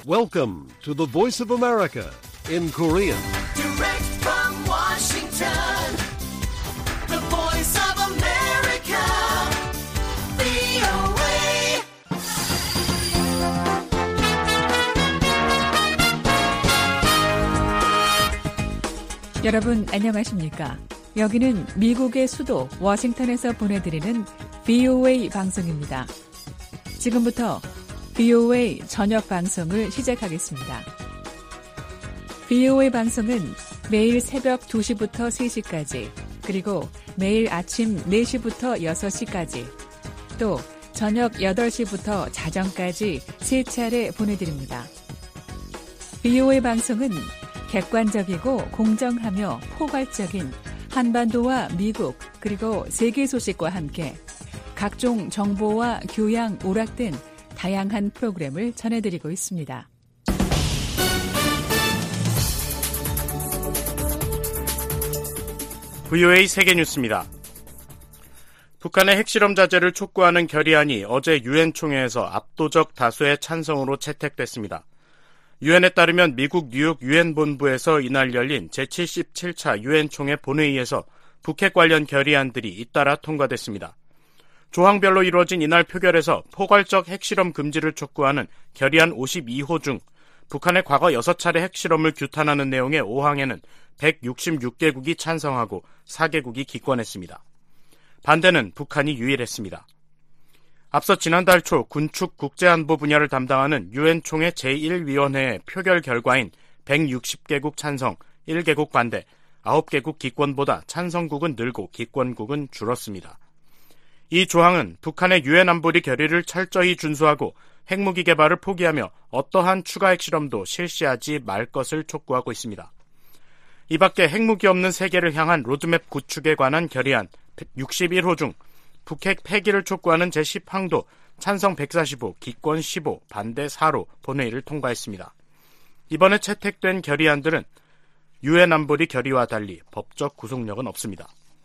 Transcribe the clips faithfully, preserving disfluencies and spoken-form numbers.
Welcome to the Voice of America in Korean. Direct from Washington, the Voice of America, 브이오에이. 여러분 안녕하십니까? 여기는 미국의 수도 워싱턴에서 보내드리는 브이오에이 방송입니다. 지금부터 브이오에이 저녁 방송을 시작하겠습니다. 브이오에이 방송은 매일 새벽 두 시부터 세 시까지, 그리고 매일 아침 네 시부터 여섯 시까지, 또 저녁 여덟 시부터 자정까지 세 차례 보내드립니다. 브이오에이 방송은 객관적이고 공정하며 포괄적인 한반도와 미국 그리고 세계 소식과 함께 각종 정보와 교양, 오락 등 다양한 프로그램을 전해드리고 있습니다. 브이오에이 세계뉴스입니다. 북한의 핵실험 자제를 촉구하는 결의안이 어제 유엔 총회에서 압도적 다수의 찬성으로 채택됐습니다. 유엔에 따르면 미국 뉴욕 유엔 본부에서 이날 열린 제칠십칠 차 유엔 총회 본회의에서 북핵 관련 결의안들이 잇따라 통과됐습니다. 조항별로 이루어진 이날 표결에서 포괄적 핵실험 금지를 촉구하는 결의안 오십이 호 중 북한의 과거 여섯 차례 핵실험을 규탄하는 내용의 오 항에는 백육십육 개국이 찬성하고 사 개국이 기권했습니다. 반대는 북한이 유일했습니다. 앞서 지난달 초 군축 국제안보 분야를 담당하는 유엔 총회 제일 위원회의 표결 결과인 백육십 개국 찬성, 일 개국 반대, 아홉 개국 기권보다 찬성국은 늘고 기권국은 줄었습니다. 이 조항은 북한의 유엔 안보리 결의를 철저히 준수하고 핵무기 개발을 포기하며 어떠한 추가 핵실험도 실시하지 말 것을 촉구하고 있습니다. 이 밖에 핵무기 없는 세계를 향한 로드맵 구축에 관한 결의안 육십일 호 중 북핵 폐기를 촉구하는 제십 항도 찬성 백사십오, 기권 십오, 반대 사로 본회의를 통과했습니다. 이번에 채택된 결의안들은 유엔 안보리 결의와 달리 법적 구속력은 없습니다.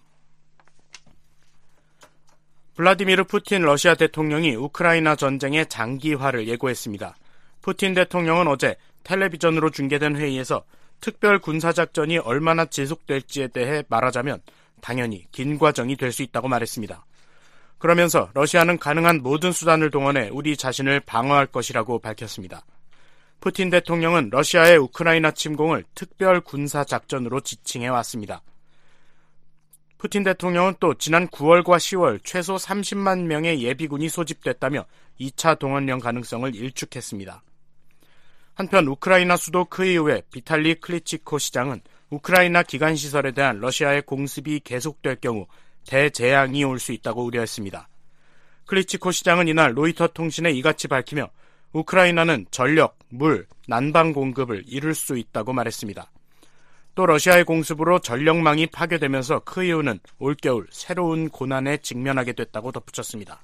블라디미르 푸틴 러시아 대통령이 우크라이나 전쟁의 장기화를 예고했습니다. 푸틴 대통령은 어제 텔레비전으로 중계된 회의에서 특별 군사작전이 얼마나 지속될지에 대해 말하자면 당연히 긴 과정이 될 수 있다고 말했습니다. 그러면서 러시아는 가능한 모든 수단을 동원해 우리 자신을 방어할 것이라고 밝혔습니다. 푸틴 대통령은 러시아의 우크라이나 침공을 특별 군사작전으로 지칭해왔습니다. 푸틴 대통령은 또 지난 구월과 시월 최소 삼십만 명의 예비군이 소집됐다며 이 차 동원령 가능성을 일축했습니다. 한편 우크라이나 수도 크이우의 비탈리 클리치코 시장은 우크라이나 기관시설에 대한 러시아의 공습이 계속될 경우 대재앙이 올 수 있다고 우려했습니다. 클리치코 시장은 이날 로이터 통신에 이같이 밝히며 우크라이나는 전력, 물, 난방 공급을 잃을 수 있다고 말했습니다. 또 러시아의 공습으로 전력망이 파괴되면서 크이우는 올겨울 새로운 고난에 직면하게 됐다고 덧붙였습니다.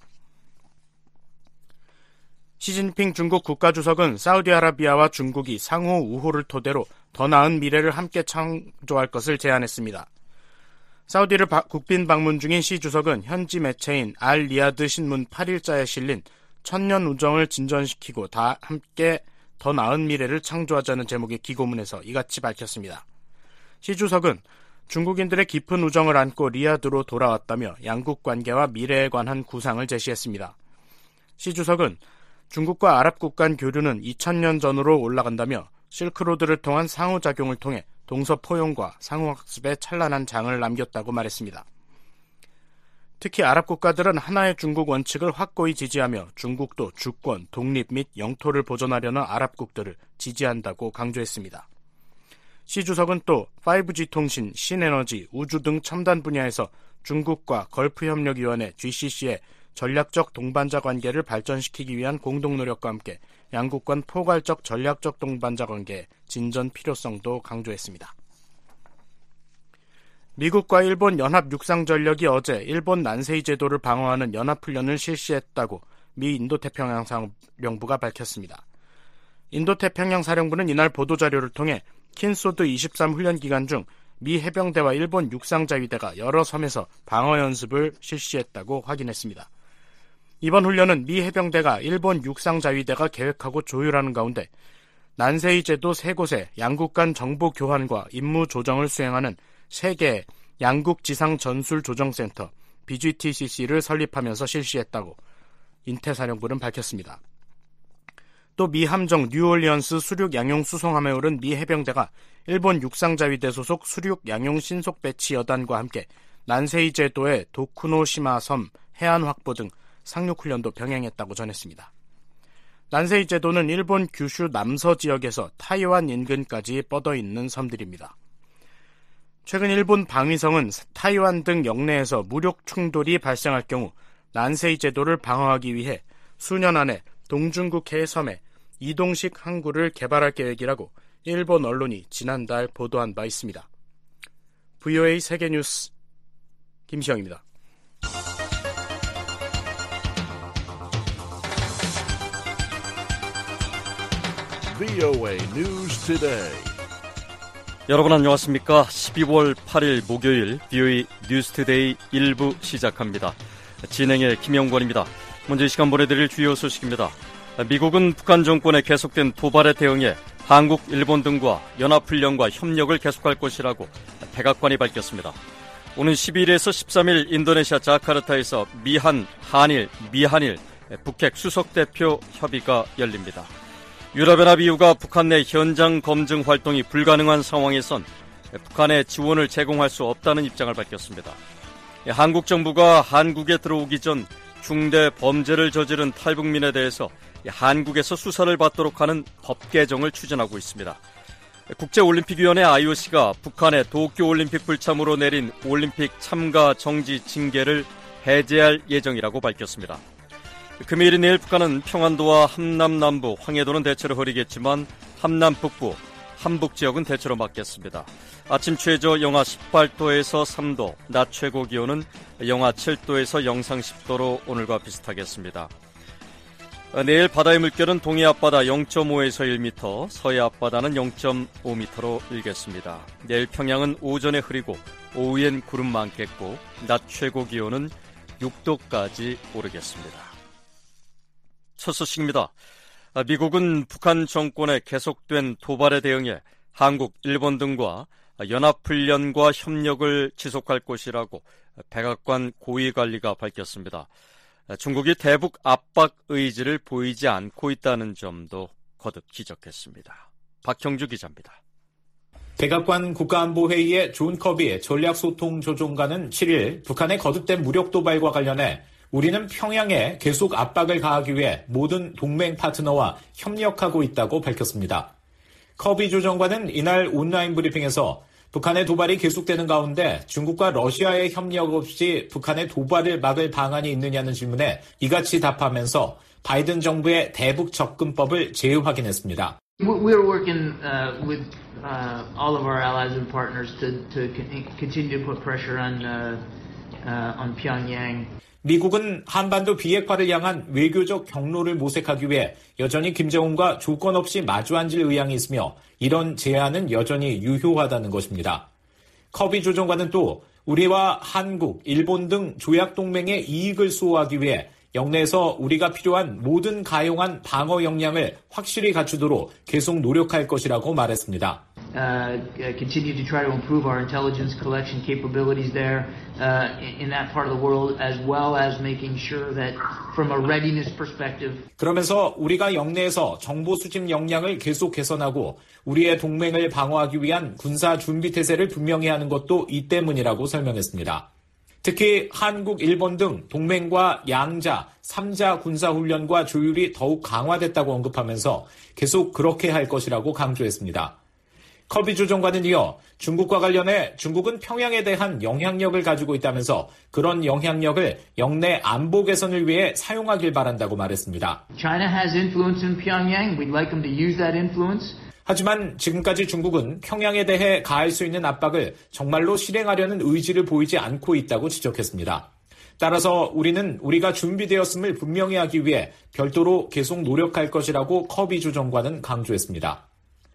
시진핑 중국 국가주석은 사우디아라비아와 중국이 상호 우호를 토대로 더 나은 미래를 함께 창조할 것을 제안했습니다. 사우디를 바, 국빈 방문 중인 시 주석은 현지 매체인 알 리야드 신문 팔 일자에 실린 천년 우정을 진전시키고 다 함께 더 나은 미래를 창조하자는 제목의 기고문에서 이같이 밝혔습니다. 시 주석은 중국인들의 깊은 우정을 안고 리야드로 돌아왔다며 양국 관계와 미래에 관한 구상을 제시했습니다. 시 주석은 중국과 아랍국 간 교류는 이천 년 전으로 올라간다며 실크로드를 통한 상호작용을 통해 동서포용과 상호학습에 찬란한 장을 남겼다고 말했습니다. 특히 아랍 국가들은 하나의 중국 원칙을 확고히 지지하며 중국도 주권, 독립 및 영토를 보존하려는 아랍국들을 지지한다고 강조했습니다. 시 주석은 또 파이브지 통신, 신에너지, 우주 등 첨단 분야에서 중국과 걸프협력위원회 지씨씨의 전략적 동반자 관계를 발전시키기 위한 공동노력과 함께 양국 간 포괄적 전략적 동반자 관계의 진전 필요성도 강조했습니다. 미국과 일본 연합육상전력이 어제 일본 난세이 제도를 방어하는 연합훈련을 실시했다고 미 인도태평양사령부가 밝혔습니다. 인도태평양사령부는 이날 보도자료를 통해 킨소드 이십삼 훈련 기간 중 미 해병대와 일본 육상자위대가 여러 섬에서 방어 연습을 실시했다고 확인했습니다. 이번 훈련은 미 해병대가 일본 육상자위대가 계획하고 조율하는 가운데 난세이 제도 세 곳에 양국 간 정보 교환과 임무 조정을 수행하는 세계 양국 지상 전술 조정센터 비지티씨씨를 설립하면서 실시했다고 인태사령부는 밝혔습니다. 또 미 함정 뉴올리언스 수륙 양용 수송함에 오른 미 해병대가 일본 육상자위대 소속 수륙 양용 신속 배치 여단과 함께 난세이 제도의 도쿠노시마 섬 해안 확보 등 상륙 훈련도 병행했다고 전했습니다. 난세이 제도는 일본 규슈 남서 지역에서 타이완 인근까지 뻗어 있는 섬들입니다. 최근 일본 방위성은 타이완 등 영내에서 무력 충돌이 발생할 경우 난세이 제도를 방어하기 위해 수년 안에 동중국 해섬에 이동식 항구를 개발할 계획이라고 일본 언론이 지난달 보도한 바 있습니다. 브이오에이 세계뉴스 김시영입니다. 브이오에이 News Today. 여러분 안녕하십니까? 십이월 팔일 목요일 브이오에이 뉴스 투데이 일 부 시작합니다. 진행의 김영권입니다. 먼저 이 시간 보내드릴 주요 소식입니다. 미국은 북한 정권의 계속된 도발에 대응해 한국, 일본 등과 연합훈련과 협력을 계속할 것이라고 백악관이 밝혔습니다. 오는 십이일에서 십삼일 인도네시아 자카르타에서 미한, 한일, 미한일, 북핵 수석대표 협의가 열립니다. 유럽연합 이유가 북한 내 현장 검증 활동이 불가능한 상황에선 북한에 지원을 제공할 수 없다는 입장을 밝혔습니다. 한국 정부가 한국에 들어오기 전 중대 범죄를 저지른 탈북민에 대해서 한국에서 수사를 받도록 하는 법 개정을 추진하고 있습니다. 국제올림픽위원회 아이오씨가 북한의 도쿄올림픽 불참으로 내린 올림픽 참가 정지 징계를 해제할 예정이라고 밝혔습니다. 금요일인 내일 북한은 평안도와 함남 남부, 황해도는 대체로 흐리겠지만 함남 북부, 함북 지역은 대체로 맑겠습니다. 아침 최저 영하 십팔도에서 삼도, 낮 최고 기온은 영하 칠도에서 영상 십도로 오늘과 비슷하겠습니다. 내일 바다의 물결은 동해 앞바다 영점오에서 일 미터, 서해 앞바다는 영점오 미터로 일겠습니다. 내일 평양은 오전에 흐리고 오후엔 구름 많겠고 낮 최고 기온은 육도까지 오르겠습니다. 첫 소식입니다. 미국은 북한 정권의 계속된 도발에 대응해 한국, 일본 등과 연합훈련과 협력을 지속할 것이라고 백악관 고위관리가 밝혔습니다. 중국이 대북 압박 의지를 보이지 않고 있다는 점도 거듭 지적했습니다. 박형주 기자입니다. 백악관 국가안보회의의 존 커비 전략소통조종관은 칠일 북한의 거듭된 무력 도발과 관련해 우리는 평양에 계속 압박을 가하기 위해 모든 동맹 파트너와 협력하고 있다고 밝혔습니다. 커비 조정관은 이날 온라인 브리핑에서 북한의 도발이 계속되는 가운데 중국과 러시아의 협력 없이 북한의 도발을 막을 방안이 있느냐는 질문에 이같이 답하면서 바이든 정부의 대북 접근법을 재확인했습니다. We are working uh, with uh, all of our allies and partners to, to continue to put pressure on, uh, uh, on Pyongyang. 미국은 한반도 비핵화를 향한 외교적 경로를 모색하기 위해 여전히 김정은과 조건 없이 마주 앉을 의향이 있으며 이런 제안은 여전히 유효하다는 것입니다. 커비 조정관은 또 우리와 한국, 일본 등 조약동맹의 이익을 수호하기 위해 영내에서 우리가 필요한 모든 가용한 방어 역량을 확실히 갖추도록 계속 노력할 것이라고 말했습니다. Uh, continue to try to improve our intelligence collection capabilities there uh, in that part of the world, as well as making sure that from a readiness perspective. 그러면서 우리가 영내에서 정보 수집 역량을 계속 개선하고 우리의 동맹을 방어하기 위한 군사 준비 태세를 분명히 하는 것도 이 때문이라고 설명했습니다. 특히 한국, 일본 등 동맹과 양자, 삼자 군사훈련과 조율이 더욱 강화됐다고 언급하면서 계속 그렇게 할 것이라고 강조했습니다. 커비 조정관은 이어 중국과 관련해 중국은 평양에 대한 영향력을 가지고 있다면서 그런 영향력을 영내 안보 개선을 위해 사용하길 바란다고 말했습니다. China has influence in Pyongyang. We'd like them to use that influence. 하지만 지금까지 중국은 평양에 대해 가할 수 있는 압박을 정말로 실행하려는 의지를 보이지 않고 있다고 지적했습니다. 따라서 우리는 우리가 준비되었음을 분명히 하기 위해 별도로 계속 노력할 것이라고 커비 조정관은 강조했습니다.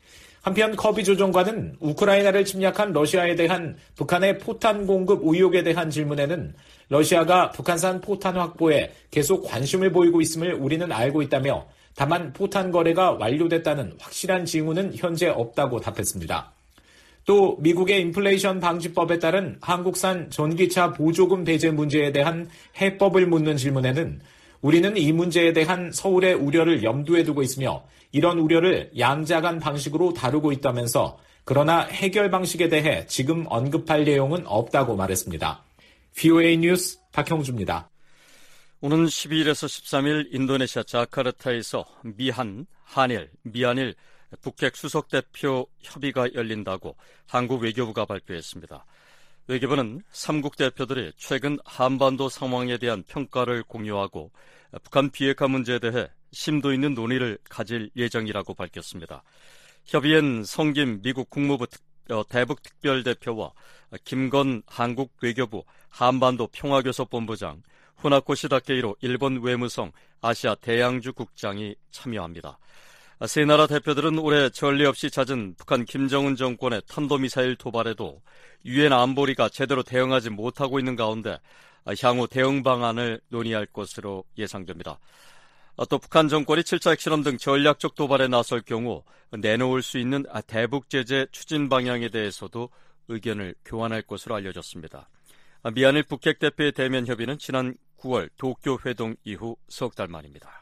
한편 커비 조정관은 우크라이나를 침략한 러시아에 대한 북한의 포탄 공급 의혹에 대한 질문에는 러시아가 북한산 포탄 확보에 계속 관심을 보이고 있음을 우리는 알고 있다며 다만 포탄 거래가 완료됐다는 확실한 징후는 현재 없다고 답했습니다. 또 미국의 인플레이션 방지법에 따른 한국산 전기차 보조금 배제 문제에 대한 해법을 묻는 질문에는 우리는 이 문제에 대한 서울의 우려를 염두에 두고 있으며 이런 우려를 양자간 방식으로 다루고 있다면서 그러나 해결 방식에 대해 지금 언급할 내용은 없다고 말했습니다. 브이오에이 뉴스 박형주입니다. 오는 십이일에서 십삼일 인도네시아 자카르타에서 미한, 한일, 미한일 북핵 수석대표 협의가 열린다고 한국 외교부가 발표했습니다. 외교부는 삼국 대표들이 최근 한반도 상황에 대한 평가를 공유하고 북한 비핵화 문제에 대해 심도 있는 논의를 가질 예정이라고 밝혔습니다. 협의엔 성김 미국 국무부 대북 특별대표와 김건 한국 외교부 한반도 평화교섭본부장, 후나코 시다케이로 일본 외무성 아시아 대양주 국장이 참여합니다. 세 나라 대표들은 올해 전례 없이 잦은 북한 김정은 정권의 탄도미사일 도발에도 유엔 안보리가 제대로 대응하지 못하고 있는 가운데 향후 대응 방안을 논의할 것으로 예상됩니다. 또 북한 정권이 칠 차 핵실험 등 전략적 도발에 나설 경우 내놓을 수 있는 대북 제재 추진 방향에 대해서도 의견을 교환할 것으로 알려졌습니다. 미한일 북핵 대표의 대면 협의는 지난 구월 도쿄 회동 이후 석 달 만입니다.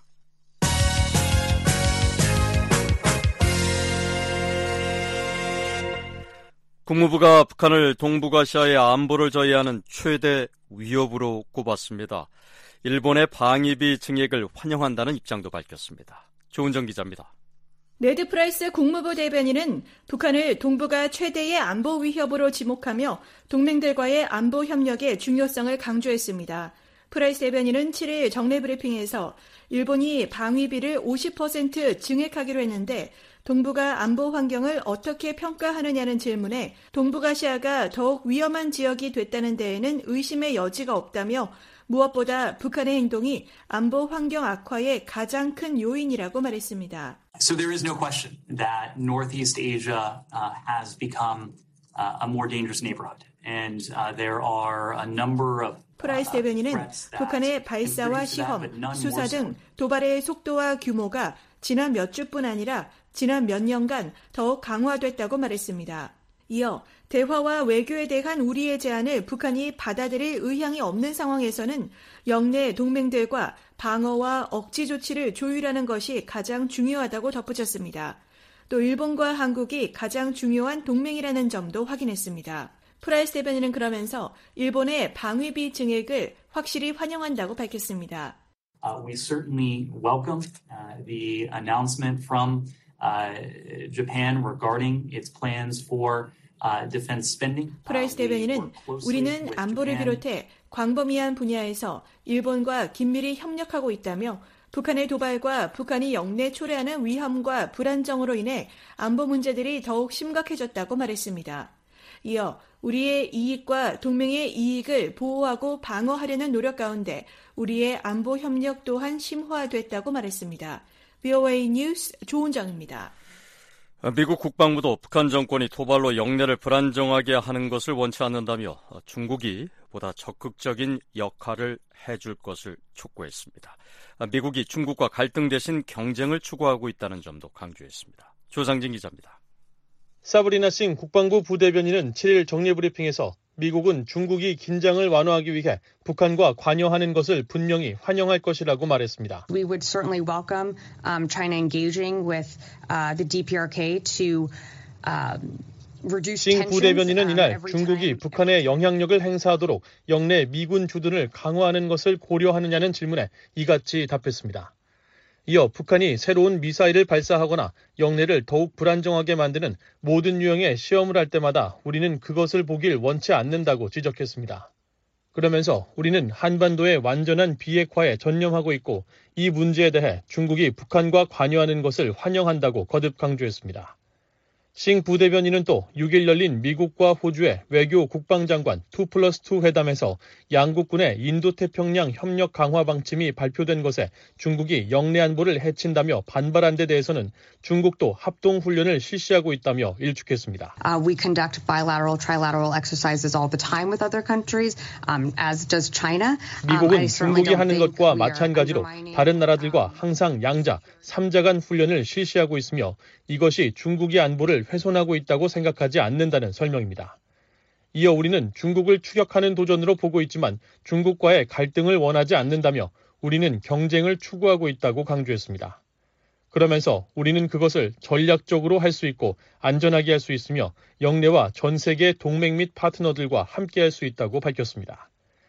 국무부가 북한을 동북아시아의 안보를 저해하는 최대 위협으로 꼽았습니다. 일본의 방위비 증액을 환영한다는 입장도 밝혔습니다. 조은정 기자입니다. 네드 프라이스 국무부 대변인은 북한을 동북아 최대의 안보 위협으로 지목하며 동맹들과의 안보 협력의 중요성을 강조했습니다. 프라이스 대변인은 칠일 정례 브리핑에서 일본이 방위비를 오십 퍼센트 증액하기로 했는데 동북아 안보 환경을 어떻게 평가하느냐는 질문에 동북아시아가 더욱 위험한 지역이 됐다는 데에는 의심의 여지가 없다며 무엇보다 북한의 행동이 안보 환경 악화의 가장 큰 요인이라고 말했습니다. So there is no question that Northeast Asia uh, has become uh, a more dangerous neighborhood. And uh, there are a number of 프라이스 대변인은 북한의 발사와 시험, 수사 등 도발의 속도와 규모가 지난 몇 주뿐 아니라 지난 몇 년간 더욱 강화됐다고 말했습니다. 이어 대화와 외교에 대한 우리의 제안을 북한이 받아들일 의향이 없는 상황에서는 영내 동맹들과 방어와 억지 조치를 조율하는 것이 가장 중요하다고 덧붙였습니다. 또 일본과 한국이 가장 중요한 동맹이라는 점도 확인했습니다. 프라이스 대변인은 그러면서 일본의 방위비 증액을 확실히 환영한다고 밝혔습니다. Uh, we certainly welcome uh, the announcement from uh, Japan regarding its plans for uh, defense spending. 프라이스 대변인은 우리는 안보를 비롯해 광범위한 분야에서 일본과 긴밀히 협력하고 있다며 북한의 도발과 북한이 영내 초래하는 위험과 불안정으로 인해 안보 문제들이 더욱 심각해졌다고 말했습니다. 이어 우리의 이익과 동맹의 이익을 보호하고 방어하려는 노력 가운데 우리의 안보 협력 또한 심화됐다고 말했습니다. 브이오에이 뉴스 조은정입니다. 미국 국방부도 북한 정권이 도발로 영내를 불안정하게 하는 것을 원치 않는다며 중국이 보다 적극적인 역할을 해줄 것을 촉구했습니다. 미국이 중국과 갈등 대신 경쟁을 추구하고 있다는 점도 강조했습니다. 조상진 기자입니다. 사브리나 싱 국방부 부대변인은 칠일 정례브리핑에서 미국은 중국이 긴장을 완화하기 위해 북한과 관여하는 것을 분명히 환영할 것이라고 말했습니다. We would certainly welcome um, China engaging with uh, the 디피아르케이 to um, 싱 부대변인은 이날 중국이 북한의 영향력을 행사하도록 영내 미군 주둔을 강화하는 것을 고려하느냐는 질문에 이같이 답했습니다. 이어 북한이 새로운 미사일을 발사하거나 영내를 더욱 불안정하게 만드는 모든 유형의 시험을 할 때마다 우리는 그것을 보길 원치 않는다고 지적했습니다. 그러면서 우리는 한반도의 완전한 비핵화에 전념하고 있고 이 문제에 대해 중국이 북한과 관여하는 것을 환영한다고 거듭 강조했습니다. 싱 부대변인은 또 육 일 열린 미국과 호주의 외교 국방장관 투 플러스 투 회담에서 양국군의 인도태평양 협력 강화 방침이 발표된 것에 중국이 영내 안보를 해친다며 반발한 데 대해서는 중국도 합동훈련을 실시하고 있다며 일축했습니다. Uh, we conduct bilateral, trilateral exercises all the time with other countries, um, as does China. 미국은 중국이 하는 것과 마찬가지로 다른 나라들과 항상 양자, 삼자 간 훈련을 실시하고 있으며 이것이 중국의 안보를 훼손하고 있다고 생각하지 않는다는 설명입니다. 이어 우리는 중국을 추격하는 도전으로 보고 있지만 중국과의 갈등을 원하지 않는다며 우리는 경쟁을 추구하고 있다고 강조했습니다. 그러면서 우리는 그것을 전략적으로 할 수 있고 안전하게 할 수 있으며 영내와 전 세계 동맹 및 파트너들과 함께 할 수 있다고 밝혔습니다.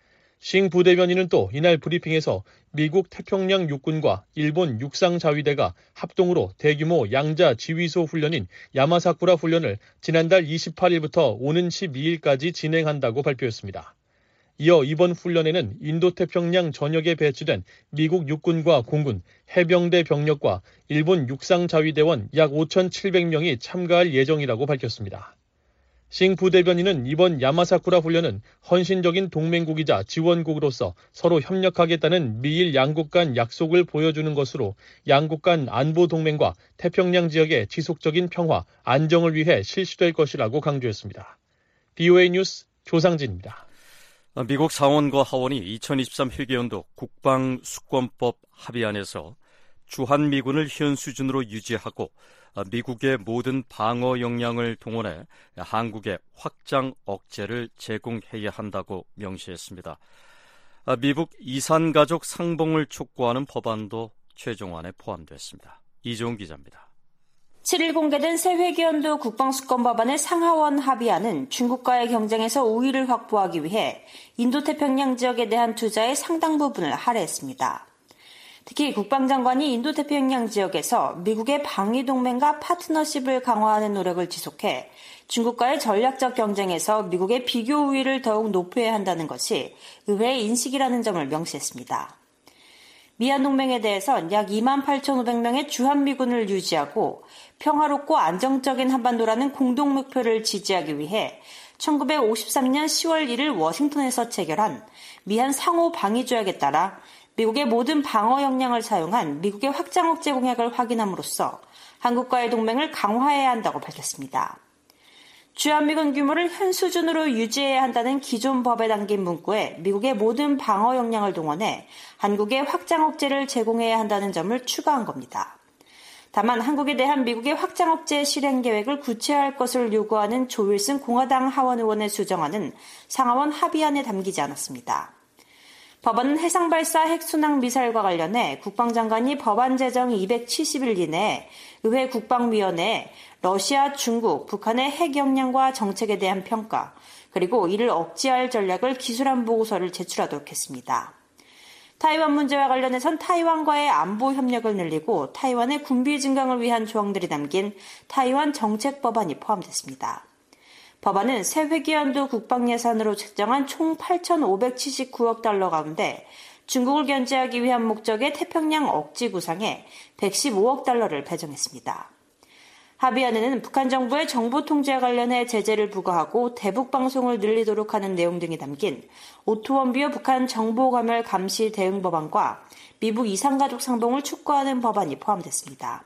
싱 부대변인은 또 이날 브리핑에서 미국 태평양 육군과 일본 육상자위대가 합동으로 대규모 양자 지휘소 훈련인 야마사쿠라 훈련을 지난달 이십팔 일부터 오는 십이 일까지 진행한다고 발표했습니다. 이어 이번 훈련에는 인도태평양 전역에 배치된 미국 육군과 공군, 해병대 병력과 일본 육상자위대원 약 오천칠백 명이 참가할 예정이라고 밝혔습니다. 싱 부대변인은 이번 야마사쿠라 훈련은 헌신적인 동맹국이자 지원국으로서 서로 협력하겠다는 미일 양국 간 약속을 보여주는 것으로 양국 간 안보 동맹과 태평양 지역의 지속적인 평화, 안정을 위해 실시될 것이라고 강조했습니다. 비오에이 뉴스 조상진입니다. 미국 상원과 하원이 이천이십삼 회계연도 국방수권법 합의안에서 주한미군을 현 수준으로 유지하고 미국의 모든 방어 역량을 동원해 한국에 확장 억제를 제공해야 한다고 명시했습니다. 미국 이산가족 상봉을 촉구하는 법안도 최종안에 포함됐습니다. 이종훈 기자입니다. 칠 일 공개된 새 회계연도 국방수권법안의 상하원 합의안은 중국과의 경쟁에서 우위를 확보하기 위해 인도태평양 지역에 대한 투자의 상당 부분을 할애했습니다. 특히 국방장관이 인도태평양 지역에서 미국의 방위동맹과 파트너십을 강화하는 노력을 지속해 중국과의 전략적 경쟁에서 미국의 비교 우위를 더욱 높여야 한다는 것이 의회의 인식이라는 점을 명시했습니다. 미한동맹에 대해선 약 이만 팔천오백 명의 주한미군을 유지하고 평화롭고 안정적인 한반도라는 공동 목표를 지지하기 위해 천구백오십삼 년 시월 일 일 워싱턴에서 체결한 미한 상호 방위조약에 따라 미국의 모든 방어 역량을 사용한 미국의 확장 억제 공약을 확인함으로써 한국과의 동맹을 강화해야 한다고 밝혔습니다. 주한미군 규모를 현 수준으로 유지해야 한다는 기존 법에 담긴 문구에 미국의 모든 방어 역량을 동원해 한국의 확장 억제를 제공해야 한다는 점을 추가한 겁니다. 다만 한국에 대한 미국의 확장 억제 실행 계획을 구체화할 것을 요구하는 조 윌슨 공화당 하원 의원의 수정안은 상하원 합의안에 담기지 않았습니다. 법안은 해상발사 핵순항 미사일과 관련해 국방장관이 법안 제정 이백칠십 일 이내에 의회 국방위원회에 러시아, 중국, 북한의 핵 역량과 정책에 대한 평가, 그리고 이를 억제할 전략을 기술안 보고서를 제출하도록 했습니다. 타이완 문제와 관련해선 타이완과의 안보 협력을 늘리고 타이완의 군비 증강을 위한 조항들이 담긴 타이완 정책 법안이 포함됐습니다. 법안은 새 회계연도 국방 예산으로 책정한 총 팔천오백칠십구억 달러 가운데 중국을 견제하기 위한 목적의 태평양 억지 구상에 백십오억 달러를 배정했습니다. 합의안에는 북한 정부의 정보 통제와 관련해 제재를 부과하고 대북 방송을 늘리도록 하는 내용 등이 담긴 오토원비어 북한 정보검열 감시 대응 법안과 미국 이산가족 상봉을 촉구하는 법안이 포함됐습니다.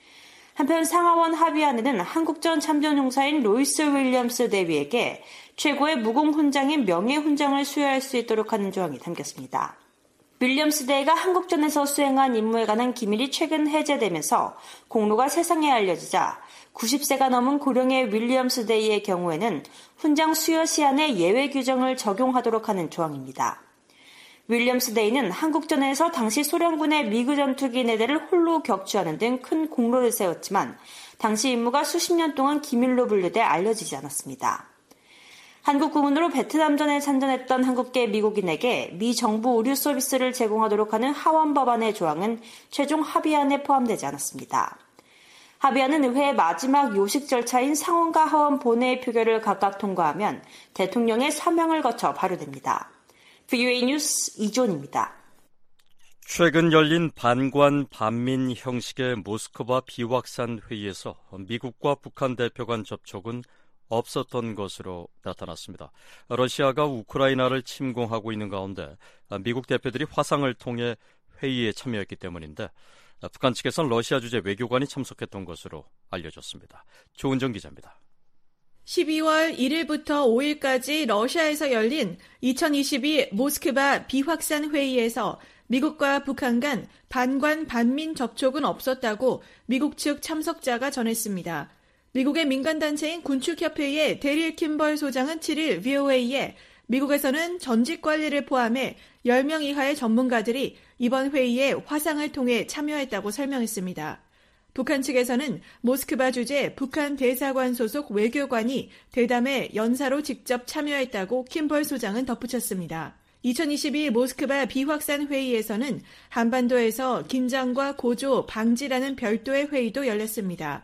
한편 상하원 합의안에는 한국 전 참전용사인 로이스 윌리엄스 대위에게 최고의 무공훈장인 명예훈장을 수여할 수 있도록 하는 조항이 담겼습니다. 윌리엄스 대위가 한국전에서 수행한 임무에 관한 기밀이 최근 해제되면서 공로가 세상에 알려지자 구십 세가 넘은 고령의 윌리엄스 대위의 경우에는 훈장 수여 시한에 예외 규정을 적용하도록 하는 조항입니다. 윌리엄스 데이는 한국전에서 당시 소련군의 미그 전투기 네 대를 홀로 격추하는 등 큰 공로를 세웠지만 당시 임무가 수십 년 동안 기밀로 분류돼 알려지지 않았습니다. 한국군으로 베트남전에参전했던 한국계 미국인에게 미 정부 의료 서비스를 제공하도록 하는 하원 법안의 조항은 최종 합의안에 포함되지 않았습니다. 합의안은 의회의 마지막 요식 절차인 상원과 하원 본회의 표결을 각각 통과하면 대통령의 서명을 거쳐 발효됩니다. 비오에이 뉴스 이존입니다. 최근 열린 반관 반민 형식의 모스크바 비확산 회의에서 미국과 북한 대표 간 접촉은 없었던 것으로 나타났습니다. 러시아가 우크라이나를 침공하고 있는 가운데 미국 대표들이 화상을 통해 회의에 참여했기 때문인데 북한 측에서는 러시아 주재 외교관이 참석했던 것으로 알려졌습니다. 조은정 기자입니다. 십이월 일일부터 오일까지 러시아에서 열린 이천이십이 모스크바 비확산 회의에서 미국과 북한 간 반관 반민 접촉은 없었다고 미국 측 참석자가 전했습니다. 미국의 민간단체인 군축협회의 데릴 킴벌 소장은 칠일 브이오에이에 미국에서는 전직 관리를 포함해 열 명 이하의 전문가들이 이번 회의에 화상을 통해 참여했다고 설명했습니다. 북한 측에서는 모스크바 주재 북한 대사관 소속 외교관이 대담에 연사로 직접 참여했다고 킴벌 소장은 덧붙였습니다. 이천이십이 모스크바 비확산 회의에서는 한반도에서 긴장과 고조 방지라는 별도의 회의도 열렸습니다.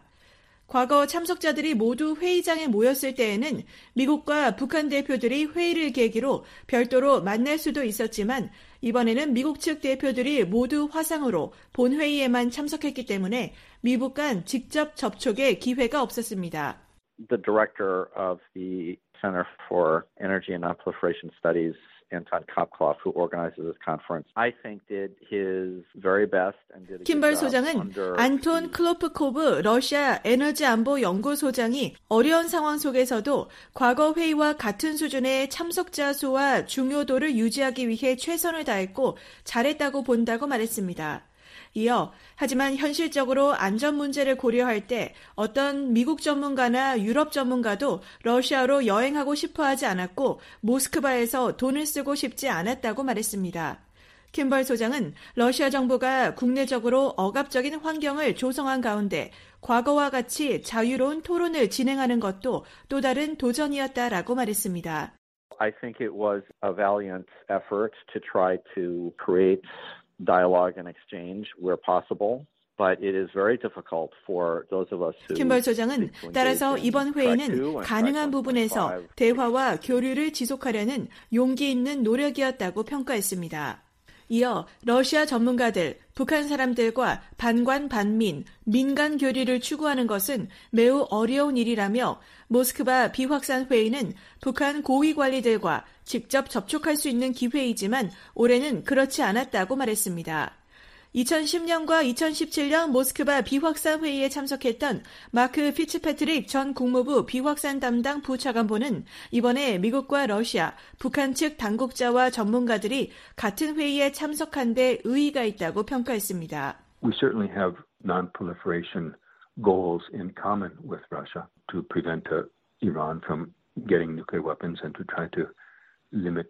과거 참석자들이 모두 회의장에 모였을 때에는 미국과 북한 대표들이 회의를 계기로 별도로 만날 수도 있었지만 이번에는 미국 측 대표들이 모두 화상으로 본회의에만 참석했기 때문에 미국 간 직접 접촉의 기회가 없었습니다. The director of the Center for Energy and Non-Proliferation Studies, Anton Kopkloff, who organizes this conference, I think did his very best and did a good 킴벌 job 소장은 under 안톤 클로프코브 러시아 에너지 안보 연구소장이 어려운 상황 속에서도 과거 회의와 같은 수준의 참석자 수와 중요도를 유지하기 위해 최선을 다했고 잘했다고 본다고 말했습니다. 이어 하지만 현실적으로 안전 문제를 고려할 때 어떤 미국 전문가나 유럽 전문가도 러시아로 여행하고 싶어 하지 않았고 모스크바에서 돈을 쓰고 싶지 않았다고 말했습니다. 킴벌 소장은 러시아 정부가 국내적으로 억압적인 환경을 조성한 가운데 과거와 같이 자유로운 토론을 진행하는 것도 또 다른 도전이었다라고 말했습니다. I think it was a valiant effort to try to create dialogue and exchange where possible, but it is very difficult for those of us who 킴벌 소장은 따라서 이번 회의는 가능한 부분에서 대화와 교류를 지속하려는 용기 있는 노력이었다고 평가했습니다. 이어 러시아 전문가들, 북한 사람들과 반관 반민, 민간 교류를 추구하는 것은 매우 어려운 일이라며 모스크바 비확산 회의는 북한 고위 관리들과 직접 접촉할 수 있는 기회이지만 올해는 그렇지 않았다고 말했습니다. 이천십 년과 이천십칠 년 모스크바 비확산 회의에 참석했던 마크 피츠패트릭 전 국무부 비확산 담당 부차관보는 이번에 미국과 러시아, 북한 측 당국자와 전문가들이 같은 회의에 참석한 데 의의가 있다고 평가했습니다. We certainly have non-proliferation goals in common with Russia to prevent uh, Iran from getting nuclear weapons and to try to limit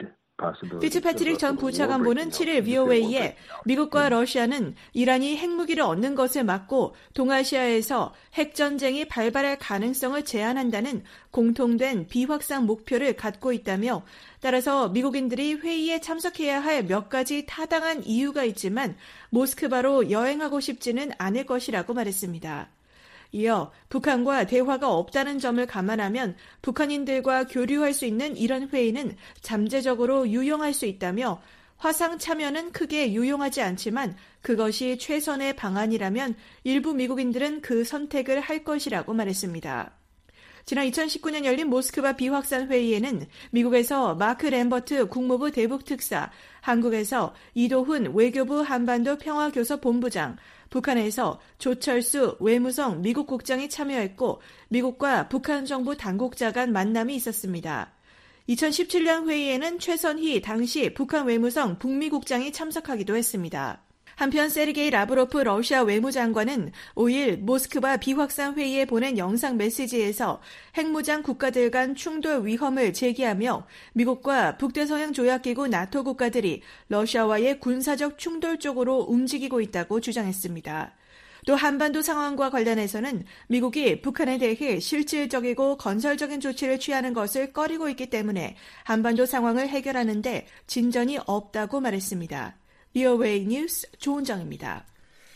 피츠패트릭 전 부차관보는 칠일 브이오에이에 미국과 러시아는 이란이 핵무기를 얻는 것을 막고 동아시아에서 핵전쟁이 발발할 가능성을 제한한다는 공통된 비확산 목표를 갖고 있다며 따라서 미국인들이 회의에 참석해야 할 몇 가지 타당한 이유가 있지만 모스크바로 여행하고 싶지는 않을 것이라고 말했습니다. 이어 북한과 대화가 없다는 점을 감안하면 북한인들과 교류할 수 있는 이런 회의는 잠재적으로 유용할 수 있다며 화상 참여는 크게 유용하지 않지만 그것이 최선의 방안이라면 일부 미국인들은 그 선택을 할 것이라고 말했습니다. 지난 이천십구 년 열린 모스크바 비확산 회의에는 미국에서 마크 램버트 국무부 대북특사, 한국에서 이도훈 외교부 한반도 평화교섭 본부장, 북한에서 조철수 외무성 미국 국장이 참여했고 미국과 북한 정부 당국자 간 만남이 있었습니다. 이천십칠 년 회의에는 최선희 당시 북한 외무성 북미 국장이 참석하기도 했습니다. 한편 세르게이 라브로프 러시아 외무장관은 오일 모스크바 비확산 회의에 보낸 영상 메시지에서 핵무장 국가들 간 충돌 위험을 제기하며 미국과 북대서양 조약기구 나토 국가들이 러시아와의 군사적 충돌 쪽으로 움직이고 있다고 주장했습니다. 또 한반도 상황과 관련해서는 미국이 북한에 대해 실질적이고 건설적인 조치를 취하는 것을 꺼리고 있기 때문에 한반도 상황을 해결하는 데 진전이 없다고 말했습니다. 브이오에이 뉴스 조은정입니다.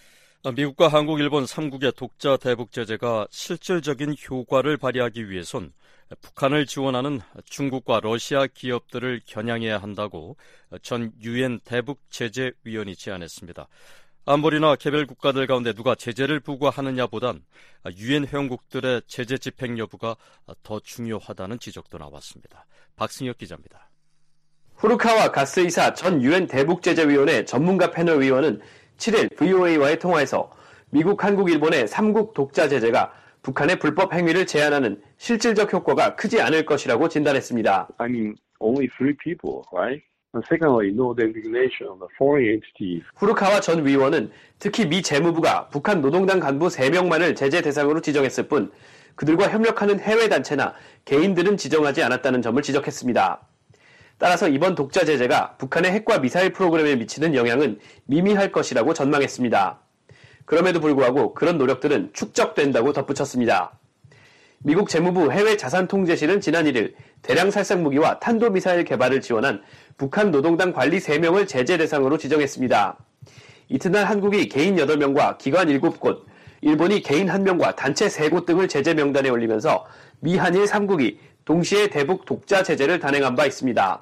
미국과 한국, 일본 삼 국의 독자 대북 제재가 실질적인 효과를 발휘하기 위해선 북한을 지원하는 중국과 러시아 기업들을 겨냥해야 한다고 전 유엔 대북제재위원이 제안했습니다. 안보리나 개별 국가들 가운데 누가 제재를 부과하느냐보단 유엔 회원국들의 제재 집행 여부가 더 중요하다는 지적도 나왔습니다. 박승혁 기자입니다. 후르카와 가스이사 전 유엔 대북제재위원회 전문가 패널 위원은 칠일 브이오에이와의 통화에서 미국, 한국, 일본의 삼국 독자 제재가 북한의 불법 행위를 제한하는 실질적 효과가 크지 않을 것이라고 진단했습니다. I mean, only three people, right? And secondly, no designation of the foreign entities. 후르카와 전 위원은 특히 미 재무부가 북한 노동당 간부 세 명만을 제재 대상으로 지정했을 뿐 그들과 협력하는 해외 단체나 개인들은 지정하지 않았다는 점을 지적했습니다. 따라서 이번 독자 제재가 북한의 핵과 미사일 프로그램에 미치는 영향은 미미할 것이라고 전망했습니다. 그럼에도 불구하고 그런 노력들은 축적된다고 덧붙였습니다. 미국 재무부 해외자산통제실은 지난 일일 대량 살상 무기와 탄도미사일 개발을 지원한 북한 노동당 관리 세 명을 제재 대상으로 지정했습니다. 이튿날 한국이 개인 여덟 명과 기관 일곱 곳, 일본이 개인 한 명과 단체 세 곳 등을 제재 명단에 올리면서 미, 한일 삼국이 동시에 대북 독자 제재를 단행한 바 있습니다.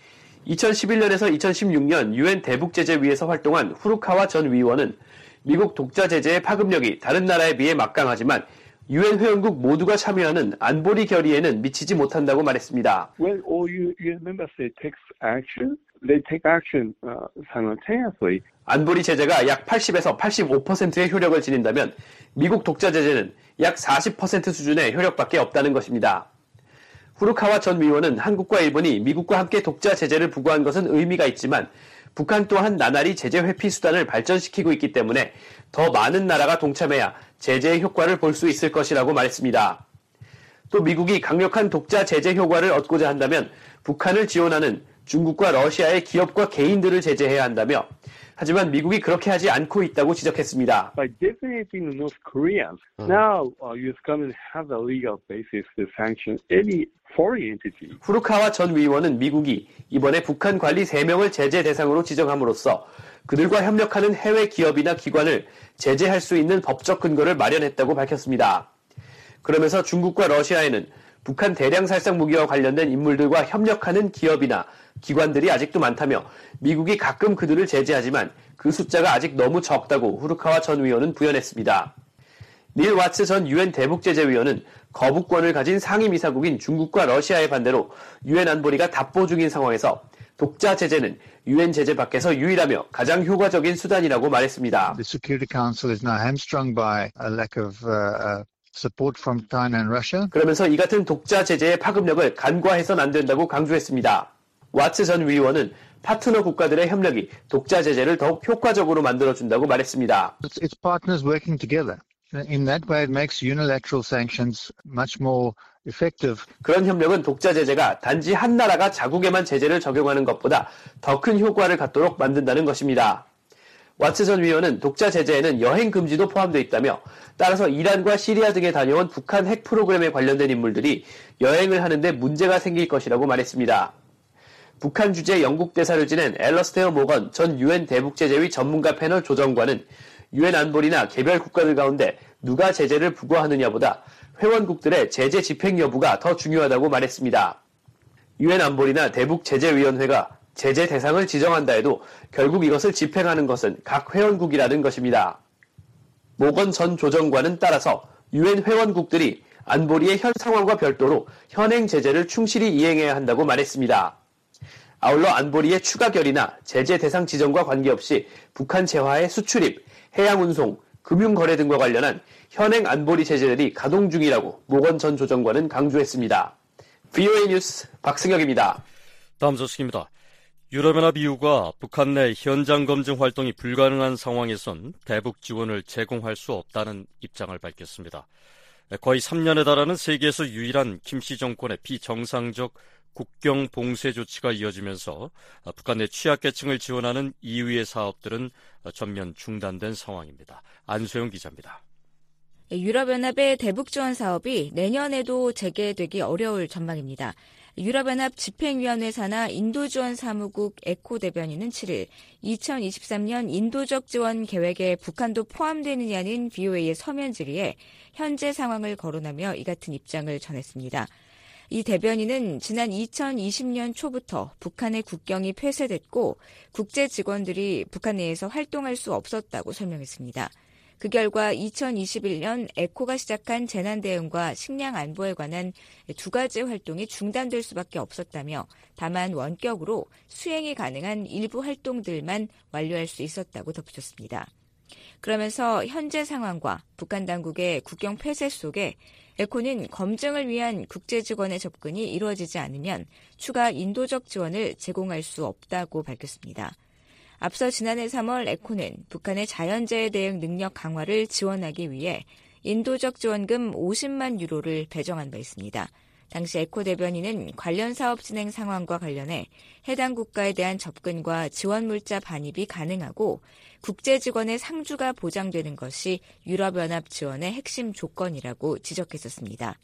이천십일 년에서 이천십육 년 유엔 대북제재위에서 활동한 후르카와 전 위원은 미국 독자 제재의 파급력이 다른 나라에 비해 막강하지만 유엔 회원국 모두가 참여하는 안보리 결의에는 미치지 못한다고 말했습니다. When all 유엔 member states take action, they take action uh, simultaneously. 안보리 제재가 약 팔십에서 팔십오 퍼센트의 효력을 지닌다면 미국 독자 제재는 약 사십 퍼센트 수준의 효력밖에 없다는 것입니다. 후르카와 전 위원은 한국과 일본이 미국과 함께 독자 제재를 부과한 것은 의미가 있지만 북한 또한 나날이 제재 회피 수단을 발전시키고 있기 때문에 더 많은 나라가 동참해야 제재의 효과를 볼 수 있을 것이라고 말했습니다. 또 미국이 강력한 독자 제재 효과를 얻고자 한다면 북한을 지원하는 중국과 러시아의 기업과 개인들을 제재해야 한다며 하지만 미국이 그렇게 하지 않고 있다고 지적했습니다. By designating the North Koreans, 음. now uh, U S government has a legal basis to sanction any foreign entity. 후르카와 전 위원은 미국이 이번에 북한 관리 세 명을 제재 대상으로 지정함으로써 그들과 협력하는 해외 기업이나 기관을 제재할 수 있는 법적 근거를 마련했다고 밝혔습니다. 그러면서 중국과 러시아에는 북한 대량 살상 무기와 관련된 인물들과 협력하는 기업이나 기관들이 아직도 많다며 미국이 가끔 그들을 제재하지만 그 숫자가 아직 너무 적다고 후르카와 전 위원은 부연했습니다. 닐 와츠 전 유엔 대북제재위원은 거부권을 가진 상임이사국인 중국과 러시아의 반대로 유엔 안보리가 답보 중인 상황에서 독자 제재는 유엔 제재 밖에서 유일하며 가장 효과적인 수단이라고 말했습니다. The Security Council is now hamstrung by a lack of uh, support from China and Russia. 그러면서 이 같은 독자 제재의 파급력을 간과해서는 안 된다고 강조했습니다. 와츠 전 위원은 파트너 국가들의 협력이 독자 제재를 더욱 효과적으로 만들어준다고 말했습니다. It's, it's partners working together. In that way, it makes unilateral sanctions much more effective. 그런 협력은 독자 제재가 단지 한 나라가 자국에만 제재를 적용하는 것보다 더 큰 효과를 갖도록 만든다는 것입니다. 와츠 전 위원은 독자 제재에는 여행 금지도 포함되어 있다며 따라서 이란과 시리아 등에 다녀온 북한 핵 프로그램에 관련된 인물들이 여행을 하는데 문제가 생길 것이라고 말했습니다. 북한 주재 영국 대사를 지낸 앨러스테어 모건 전 유엔 대북제재위 전문가 패널 조정관은 유엔 안보리나 개별 국가들 가운데 누가 제재를 부과하느냐보다 회원국들의 제재 집행 여부가 더 중요하다고 말했습니다. 유엔 안보리나 대북제재위원회가 제재 대상을 지정한다 해도 결국 이것을 집행하는 것은 각 회원국이라는 것입니다. 모건 전 조정관은 따라서 유엔 회원국들이 안보리의 현 상황과 별도로 현행 제재를 충실히 이행해야 한다고 말했습니다. 아울러 안보리의 추가 결의나 제재 대상 지정과 관계없이 북한 재화의 수출입, 해양운송, 금융거래 등과 관련한 현행 안보리 제재들이 가동 중이라고 모건 전 조정관은 강조했습니다. 브이오에이 뉴스 박승혁입니다. 다음 소식입니다. 유럽연합 이유가 북한 내 현장 검증 활동이 불가능한 상황에선 대북 지원을 제공할 수 없다는 입장을 밝혔습니다. 거의 삼 년에 달하는 세계에서 유일한 김씨 정권의 비정상적 국경 봉쇄 조치가 이어지면서 북한 내 취약계층을 지원하는 이유의 사업들은 전면 중단된 상황입니다. 안소영 기자입니다. 유럽연합의 대북 지원 사업이 내년에도 재개되기 어려울 전망입니다. 유럽연합 집행위원회 산하 인도지원 사무국 에코 대변인은 칠일 이천이십삼 년 인도적 지원 계획에 북한도 포함되느냐는 브이오에이의 서면 질의에 현재 상황을 거론하며 이 같은 입장을 전했습니다. 이 대변인은 지난 이천이십 년 초부터 북한의 국경이 폐쇄됐고 국제 직원들이 북한 내에서 활동할 수 없었다고 설명했습니다. 그 결과 이천이십일 년 에코가 시작한 재난 대응과 식량 안보에 관한 두 가지 활동이 중단될 수밖에 없었다며 다만 원격으로 수행이 가능한 일부 활동들만 완료할 수 있었다고 덧붙였습니다. 그러면서 현재 상황과 북한 당국의 국경 폐쇄 속에 에코는 검증을 위한 국제 직원의 접근이 이루어지지 않으면 추가 인도적 지원을 제공할 수 없다고 밝혔습니다. 앞서 지난해 삼월 에코는 북한의 자연재해 대응 능력 강화를 지원하기 위해 인도적 지원금 오십만 유로를 배정한 바 있습니다. 당시 에코 대변인은 관련 사업 진행 상황과 관련해 해당 국가에 대한 접근과 지원 물자 반입이 가능하고 국제 직원의 상주가 보장되는 것이 유럽연합 지원의 핵심 조건이라고 지적했었습니다.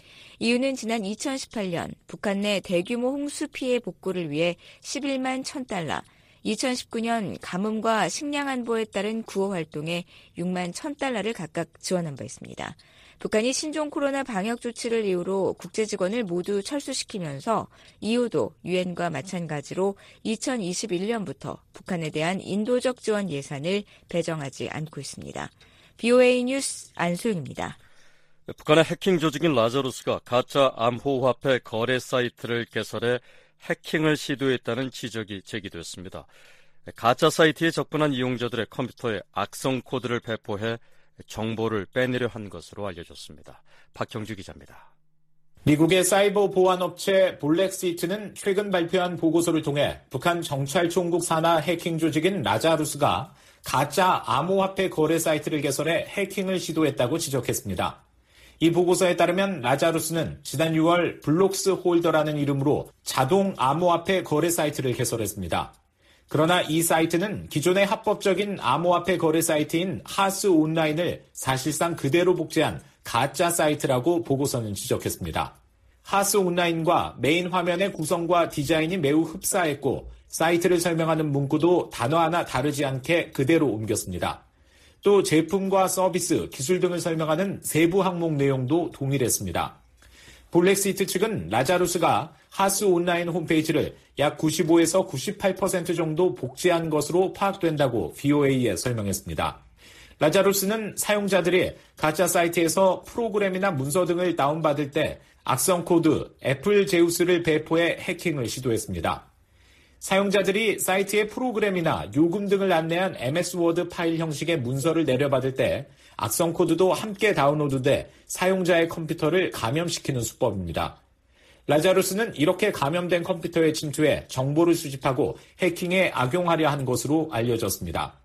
이유는 지난 이천십팔 년 북한 내 대규모 홍수 피해 복구를 위해 십일만 천 달러, 이천십구 년 가뭄과 식량 안보에 따른 구호 활동에 육만 천 달러를 각각 지원한 바 있습니다. 북한이 신종 코로나 방역 조치를 이유로 국제 직원을 모두 철수시키면서 이후도 유엔과 마찬가지로 이천이십일 년부터 북한에 대한 인도적 지원 예산을 배정하지 않고 있습니다. 비오에이 뉴스 안소영입니다. 북한의 해킹 조직인 라자루스가 가짜 암호화폐 거래 사이트를 개설해 해킹을 시도했다는 지적이 제기됐습니다. 가짜 사이트에 접근한 이용자들의 컴퓨터에 악성 코드를 배포해 정보를 빼내려 한 것으로 알려졌습니다. 박형주 기자입니다. 미국의 사이버 보안업체 볼렉시트는 최근 발표한 보고서를 통해 북한 정찰총국 산하 해킹 조직인 라자루스가 가짜 암호화폐 거래 사이트를 개설해 해킹을 시도했다고 지적했습니다. 이 보고서에 따르면 라자루스는 지난 유월 블록스 홀더라는 이름으로 자동 암호화폐 거래 사이트를 개설했습니다. 그러나 이 사이트는 기존의 합법적인 암호화폐 거래 사이트인 하스 온라인을 사실상 그대로 복제한 가짜 사이트라고 보고서는 지적했습니다. 하스 온라인과 메인 화면의 구성과 디자인이 매우 흡사했고 사이트를 설명하는 문구도 단어 하나 다르지 않게 그대로 옮겼습니다. 또 제품과 서비스, 기술 등을 설명하는 세부 항목 내용도 동일했습니다. 볼렉시트 측은 라자루스가 하스 온라인 홈페이지를 약 구십오에서 구십팔 퍼센트 정도 복제한 것으로 파악된다고 비오에이에 설명했습니다. 라자루스는 사용자들이 가짜 사이트에서 프로그램이나 문서 등을 다운받을 때 악성 코드 애플 제우스를 배포해 해킹을 시도했습니다. 사용자들이 사이트의 프로그램이나 요금 등을 안내한 엠에스 워드 파일 형식의 문서를 내려받을 때 악성 코드도 함께 다운로드돼 사용자의 컴퓨터를 감염시키는 수법입니다. 라자루스는 이렇게 감염된 컴퓨터에 침투해 정보를 수집하고 해킹에 악용하려 한 것으로 알려졌습니다.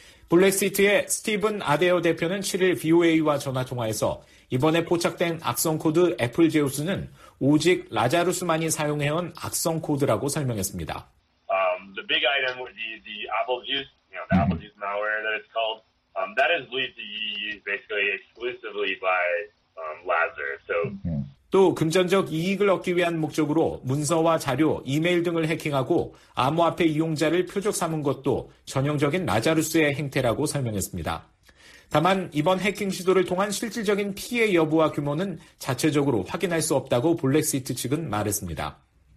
블랙시트의 스티븐 아데어 대표는 칠 일 비오에이와 전화통화에서 이번에 포착된 악성 코드 애플 제우스는 오직 라자루스만이 사용해온 악성 코드라고 설명했습니다. Um, the big item would be the Apple Juice, you know, the Apple Juice malware that it's called. Um, that is believed to be used basically exclusively by um, Lazarus. So. 또 금전적 이익을 얻기 위한 목적으로 문서와 자료, 이메일 등을 해킹하고 암호화폐 이용자를 표적 삼은 것도 전형적인 라자루스의 행태라고 설명했습니다. 다만 이번 해킹 시도를 통한 실질적인 피해 여부와 규모는 자체적으로 확인할 수 없다고 볼렉시트 측은 말했습니다.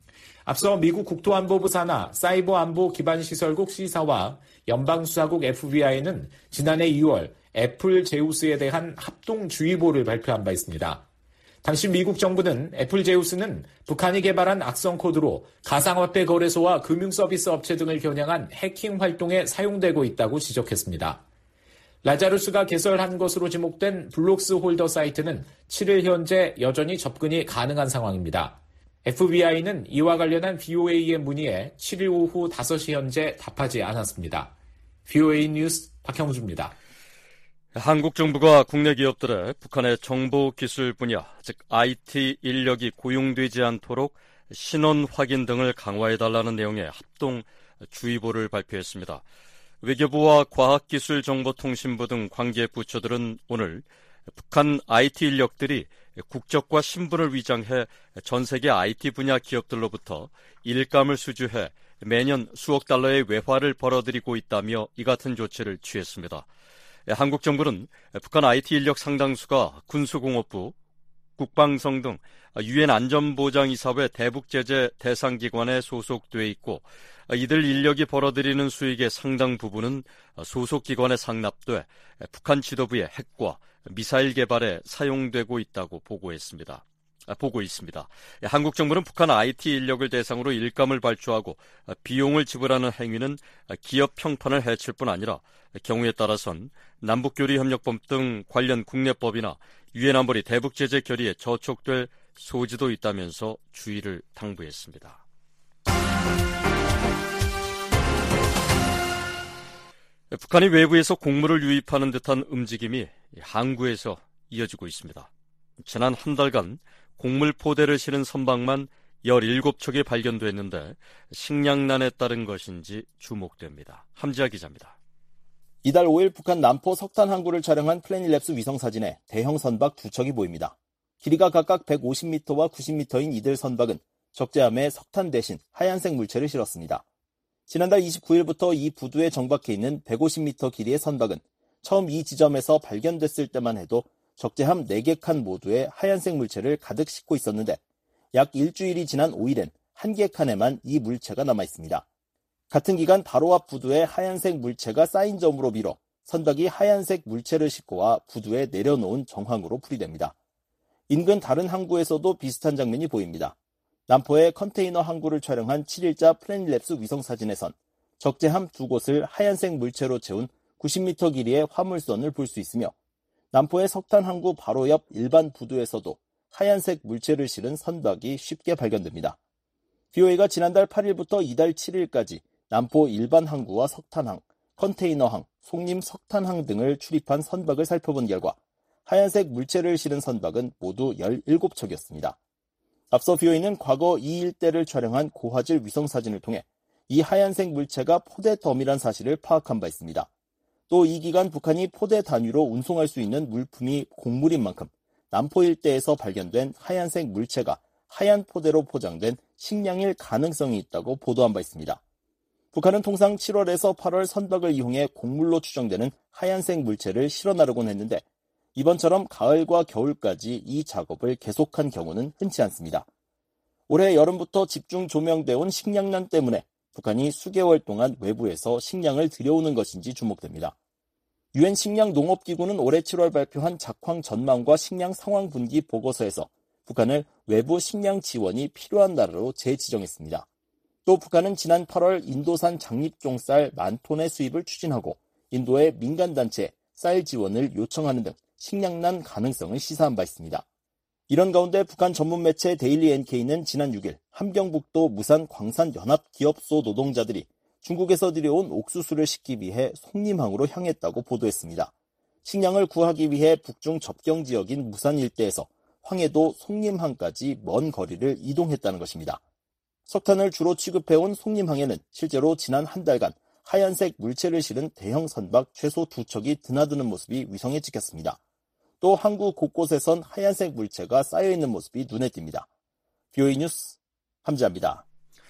앞서 미국 국토안보부 산하 사이버 안보 기반 시설국 시사와 연방수사국 에프비아이는 지난해 이월 애플 제우스에 대한 합동주의보를 발표한 바 있습니다. 당시 미국 정부는 애플 제우스는 북한이 개발한 악성 코드로 가상화폐 거래소와 금융서비스 업체 등을 겨냥한 해킹 활동에 사용되고 있다고 지적했습니다. 라자루스가 개설한 것으로 지목된 블록스 홀더 사이트는 칠 일 현재 여전히 접근이 가능한 상황입니다. 에프비아이는 이와 관련한 비오에이의 문의에 칠 일 오후 다섯 시 현재 답하지 않았습니다. 비오에이 뉴스 박형주입니다. 한국 정부가 국내 기업들의 북한의 정보기술 분야, 즉 아이티 인력이 고용되지 않도록 신원 확인 등을 강화해달라는 내용의 합동 주의보를 발표했습니다. 외교부와 과학기술정보통신부 등 관계 부처들은 오늘 북한 아이티 인력들이 국적과 신분을 위장해 전 세계 아이티 분야 기업들로부터 일감을 수주해 매년 수억 달러의 외화를 벌어들이고 있다며 이 같은 조치를 취했습니다. 한국 정부는 북한 아이티 인력 상당수가 군수공업부, 국방성 등 유엔 안전보장이사회 대북제재 대상기관에 소속돼 있고 이들 인력이 벌어들이는 수익의 상당 부분은 소속기관에 상납돼 북한 지도부의 핵과 미사일 개발에 사용되고 있다고 보고했습니다. 보고 있습니다. 한국 정부는 북한 아이티 인력을 대상으로 일감을 발주하고 비용을 지불하는 행위는 기업 평판을 해칠 뿐 아니라 경우에 따라선 남북교류협력법 등 관련 국내법이나 유엔 안보리 대북제재 결의에 저촉될 소지도 있다면서 주의를 당부했습니다. 북한이 외부에서 곡물을 유입하는 듯한 움직임이 항구에서 이어지고 있습니다. 지난 한 달간 곡물 포대를 실은 선박만 열일곱 척이 발견됐는데 식량난에 따른 것인지 주목됩니다. 함지아 기자입니다. 이달 오일 북한 남포 석탄 항구를 촬영한 플래닛랩스 위성사진에 대형 선박 두 척이 보입니다. 길이가 각각 백오십 미터와 구십 미터인 이들 선박은 적재함에 석탄 대신 하얀색 물체를 실었습니다. 지난달 이십구일부터 이 부두에 정박해 있는 백오십 미터 길이의 선박은 처음 이 지점에서 발견됐을 때만 해도 적재함 네 개 칸 모두에 하얀색 물체를 가득 싣고 있었는데 약 일주일이 지난 오일엔 한 개 칸에만 이 물체가 남아있습니다. 같은 기간 바로 앞 부두에 하얀색 물체가 쌓인 점으로 미뤄 선박이 하얀색 물체를 싣고 와 부두에 내려놓은 정황으로 풀이됩니다. 인근 다른 항구에서도 비슷한 장면이 보입니다. 남포의 컨테이너 항구를 촬영한 칠일자 플래닛랩스 위성사진에선 적재함 두 곳을 하얀색 물체로 채운 구십 미터 길이의 화물선을 볼 수 있으며 남포의 석탄 항구 바로 옆 일반 부두에서도 하얀색 물체를 실은 선박이 쉽게 발견됩니다. 비오에이가 지난달 팔일부터 이달 칠일까지 남포 일반 항구와 석탄항, 컨테이너항, 송림 석탄항 등을 출입한 선박을 살펴본 결과 하얀색 물체를 실은 선박은 모두 열일곱 척이었습니다. 앞서 비오에이는 과거 이 일대를 촬영한 고화질 위성사진을 통해 이 하얀색 물체가 포대 덤이란 사실을 파악한 바 있습니다. 또 이 기간 북한이 포대 단위로 운송할 수 있는 물품이 곡물인 만큼 남포 일대에서 발견된 하얀색 물체가 하얀 포대로 포장된 식량일 가능성이 있다고 보도한 바 있습니다. 북한은 통상 칠월에서 팔월 선박을 이용해 곡물로 추정되는 하얀색 물체를 실어 나르곤 했는데 이번처럼 가을과 겨울까지 이 작업을 계속한 경우는 흔치 않습니다. 올해 여름부터 집중 조명돼 온 식량난 때문에 북한이 수개월 동안 외부에서 식량을 들여오는 것인지 주목됩니다. 유엔 식량농업기구는 올해 칠월 발표한 작황 전망과 식량 상황 분기 보고서에서 북한을 외부 식량 지원이 필요한 나라로 재지정했습니다. 또 북한은 지난 팔월 인도산 장립종 쌀 만 톤의 수입을 추진하고 인도의 민간단체에 쌀 지원을 요청하는 등 식량난 가능성을 시사한 바 있습니다. 이런 가운데 북한 전문 매체 데일리 엔케이는 지난 육일 함경북도 무산 광산연합기업소 노동자들이 중국에서 들여온 옥수수를 싣기 위해 송림항으로 향했다고 보도했습니다. 식량을 구하기 위해 북중 접경 지역인 무산 일대에서 황해도 송림항까지 먼 거리를 이동했다는 것입니다. 석탄을 주로 취급해온 송림항에는 실제로 지난 한 달간 하얀색 물체를 실은 대형 선박 최소 두 척이 드나드는 모습이 위성에 찍혔습니다. 또 항구 곳곳에선 하얀색 물체가 쌓여있는 모습이 눈에 띕니다. 비오에이 뉴스 함지아입니다.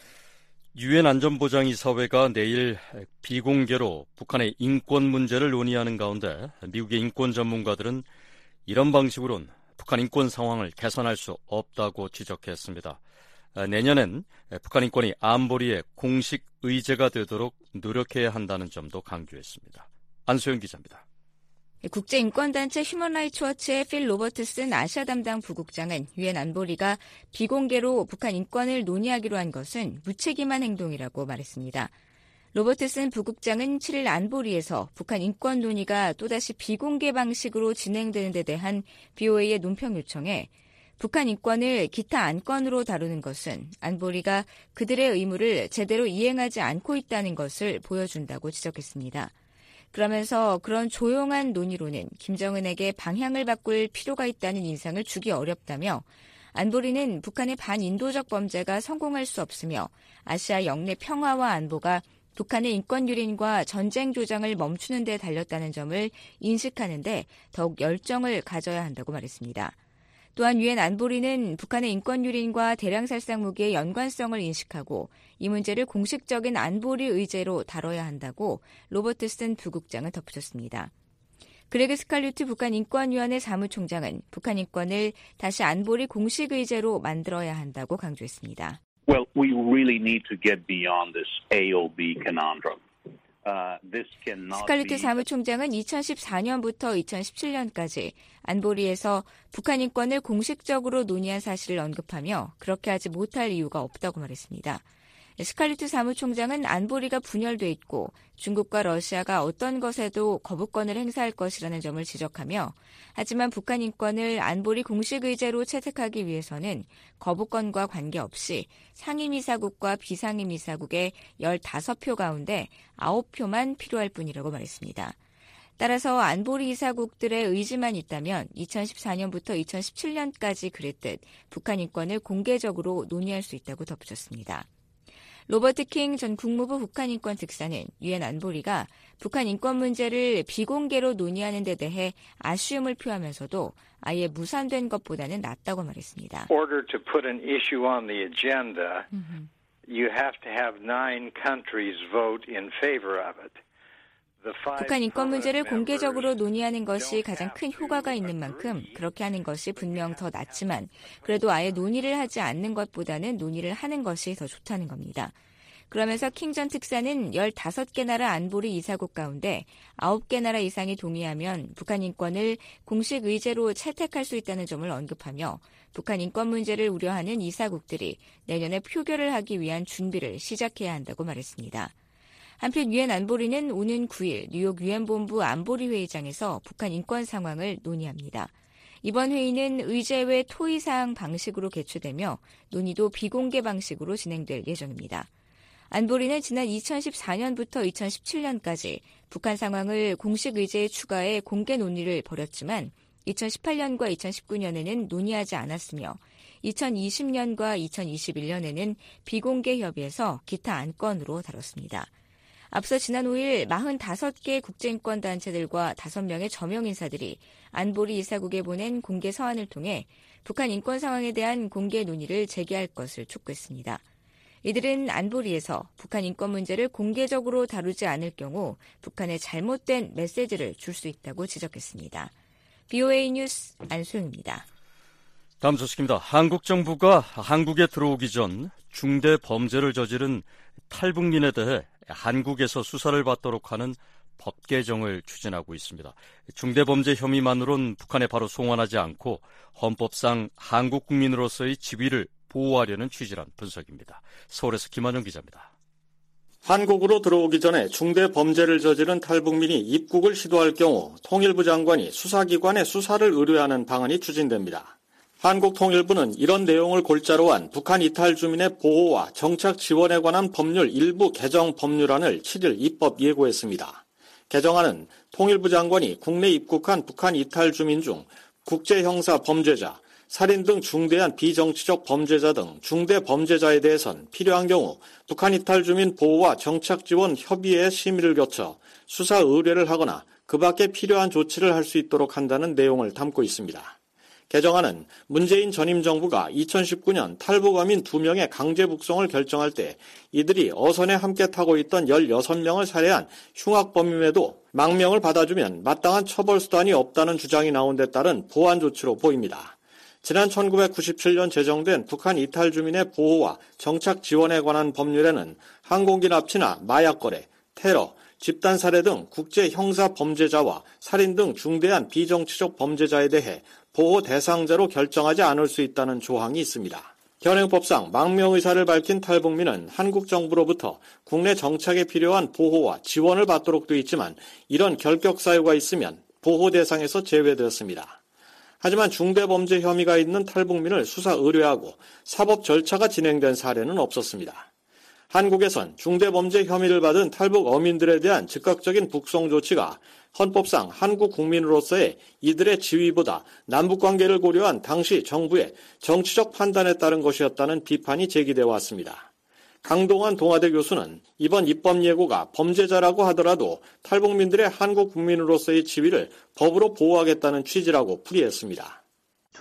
유엔 안전보장이사회가 내일 비공개로 북한의 인권 문제를 논의하는 가운데 미국의 인권 전문가들은 이런 방식으로는 북한 인권 상황을 개선할 수 없다고 지적했습니다. 내년엔 북한 인권이 안보리의 공식 의제가 되도록 노력해야 한다는 점도 강조했습니다. 안소영 기자입니다. 국제인권단체 휴먼라이츠워치의 필 로버트슨 아시아 담당 부국장은 유엔 안보리가 비공개로 북한 인권을 논의하기로 한 것은 무책임한 행동이라고 말했습니다. 로버트슨 부국장은 칠일 안보리에서 북한 인권 논의가 또다시 비공개 방식으로 진행되는 데 대한 비오에이의 논평 요청에 북한 인권을 기타 안건으로 다루는 것은 안보리가 그들의 의무를 제대로 이행하지 않고 있다는 것을 보여준다고 지적했습니다. 그러면서 그런 조용한 논의로는 김정은에게 방향을 바꿀 필요가 있다는 인상을 주기 어렵다며 안보리는 북한의 반인도적 범죄가 성공할 수 없으며 아시아 영내 평화와 안보가 북한의 인권 유린과 전쟁 조장을 멈추는 데 달렸다는 점을 인식하는데 더욱 열정을 가져야 한다고 말했습니다. 또한 유엔 안보리는 북한의 인권 유린과 대량 살상 무기의 연관성을 인식하고 이 문제를 공식적인 안보리 의제로 다뤄야 한다고 로버트슨 부국장은 덧붙였습니다. 그레그 스칼리트 북한 인권위원회 사무총장은 북한 인권을 다시 안보리 공식 의제로 만들어야 한다고 강조했습니다. Well, we really need to get beyond this A O B conundrum. 스칼리트 사무총장은 이천십사 년부터 이천십칠 년까지 안보리에서 북한 인권을 공식적으로 논의한 사실을 언급하며 그렇게 하지 못할 이유가 없다고 말했습니다. 스칼리트 사무총장은 안보리가 분열돼 있고 중국과 러시아가 어떤 것에도 거부권을 행사할 것이라는 점을 지적하며 하지만 북한 인권을 안보리 공식 의제로 채택하기 위해서는 거부권과 관계없이 상임이사국과 비상임이사국의 열다섯 표 가운데 아홉 표만 필요할 뿐이라고 말했습니다. 따라서 안보리 이사국들의 의지만 있다면 이천십사 년부터 이천십칠 년까지 그랬듯 북한 인권을 공개적으로 논의할 수 있다고 덧붙였습니다. 로버트 킹 전 국무부 북한인권 특사는 유엔 안보리가 북한 인권 문제를 비공개로 논의하는 데 대해 아쉬움을 표하면서도 아예 무산된 것보다는 낫다고 말했습니다. In order to put an issue on the agenda, mm-hmm. you have to have nine countries vote in favor of it. 북한 인권 문제를 공개적으로 논의하는 것이 가장 큰 효과가 있는 만큼 그렇게 하는 것이 분명 더 낫지만 그래도 아예 논의를 하지 않는 것보다는 논의를 하는 것이 더 좋다는 겁니다. 그러면서 킹 전 특사는 열다섯 개 나라 안보리 이사국 가운데 아홉 개 나라 이상이 동의하면 북한 인권을 공식 의제로 채택할 수 있다는 점을 언급하며 북한 인권 문제를 우려하는 이사국들이 내년에 표결을 하기 위한 준비를 시작해야 한다고 말했습니다. 한편 유엔 안보리는 오는 구 일 뉴욕 유엔 본부 안보리 회의장에서 북한 인권 상황을 논의합니다. 이번 회의는 의제외 토의사항 방식으로 개최되며 논의도 비공개 방식으로 진행될 예정입니다. 안보리는 지난 이천십사 년부터 이천십칠 년까지 북한 상황을 공식 의제에 추가해 공개 논의를 벌였지만 이천십팔 년과 이천십구 년에는 논의하지 않았으며 이천이십 년과 이천이십일 년에는 비공개 협의에서 기타 안건으로 다뤘습니다. 앞서 지난 오 일 사십오 개 국제인권단체들과 다섯 명의 저명 인사들이 안보리 이사국에 보낸 공개 서한을 통해 북한 인권 상황에 대한 공개 논의를 재개할 것을 촉구했습니다. 이들은 안보리에서 북한 인권 문제를 공개적으로 다루지 않을 경우 북한에 잘못된 메시지를 줄 수 있다고 지적했습니다. 비오에이 뉴스 안소영입니다. 다음 소식입니다. 한국 정부가 한국에 들어오기 전 중대 범죄를 저지른 탈북민에 대해 한국에서 수사를 받도록 하는 법 개정을 추진하고 있습니다. 중대범죄 혐의만으로는 북한에 바로 송환하지 않고 헌법상 한국 국민으로서의 지위를 보호하려는 취지란 분석입니다. 서울에서 김한영 기자입니다. 한국으로 들어오기 전에 중대범죄를 저지른 탈북민이 입국을 시도할 경우 통일부 장관이 수사기관에 수사를 의뢰하는 방안이 추진됩니다. 한국통일부는 이런 내용을 골자로 한 북한 이탈 주민의 보호와 정착 지원에 관한 법률 일부 개정 법률안을 칠 일 입법 예고했습니다. 개정안은 통일부 장관이 국내 입국한 북한 이탈 주민 중 국제형사 범죄자, 살인 등 중대한 비정치적 범죄자 등 중대 범죄자에 대해선 필요한 경우 북한 이탈 주민 보호와 정착 지원 협의회의 심의를 거쳐 수사 의뢰를 하거나 그 밖에 필요한 조치를 할 수 있도록 한다는 내용을 담고 있습니다. 개정안은 문재인 전임 정부가 이천십구 년 탈북어민 두 명의 강제 북송을 결정할 때 이들이 어선에 함께 타고 있던 열여섯 명을 살해한 흉악범임에도 망명을 받아주면 마땅한 처벌 수단이 없다는 주장이 나온 데 따른 보완 조치로 보입니다. 지난 천구백구십칠 년 제정된 북한 이탈 주민의 보호와 정착 지원에 관한 법률에는 항공기 납치나 마약 거래, 테러, 집단 살해 등 국제 형사 범죄자와 살인 등 중대한 비정치적 범죄자에 대해 보호 대상자로 결정하지 않을 수 있다는 조항이 있습니다. 현행법상 망명 의사를 밝힌 탈북민은 한국 정부로부터 국내 정착에 필요한 보호와 지원을 받도록 돼 있지만 이런 결격 사유가 있으면 보호 대상에서 제외되었습니다. 하지만 중대범죄 혐의가 있는 탈북민을 수사 의뢰하고 사법 절차가 진행된 사례는 없었습니다. 한국에선 중대범죄 혐의를 받은 탈북 어민들에 대한 즉각적인 북송 조치가 헌법상 한국 국민으로서의 이들의 지위보다 남북관계를 고려한 당시 정부의 정치적 판단에 따른 것이었다는 비판이 제기되어 왔습니다. 강동원 동아대 교수는 이번 입법 예고가 범죄자라고 하더라도 탈북민들의 한국 국민으로서의 지위를 법으로 보호하겠다는 취지라고 풀이했습니다.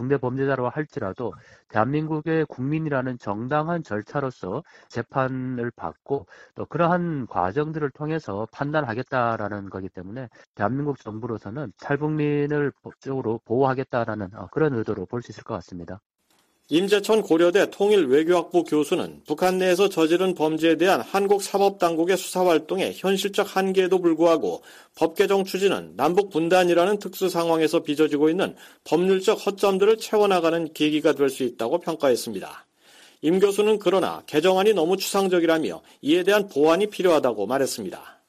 중대 범죄자로 할지라도 대한민국의 국민이라는 정당한 절차로서 재판을 받고 또 그러한 과정들을 통해서 판단하겠다라는 거기 때문에 대한민국 정부로서는 탈북민을 법적으로 보호하겠다라는 그런 의도로 볼 수 있을 것 같습니다. 임재천 고려대 통일외교학부 교수는 북한 내에서 저지른 범죄에 대한 한국 사법당국의 수사활동의 현실적 한계에도 불구하고 법 개정 추진은 남북 분단이라는 특수 상황에서 빚어지고 있는 법률적 허점들을 채워나가는 계기가 될 수 있다고 평가했습니다. 임 교수는 그러나 개정안이 너무 추상적이라며 이에 대한 보완이 필요하다고 말했습니다.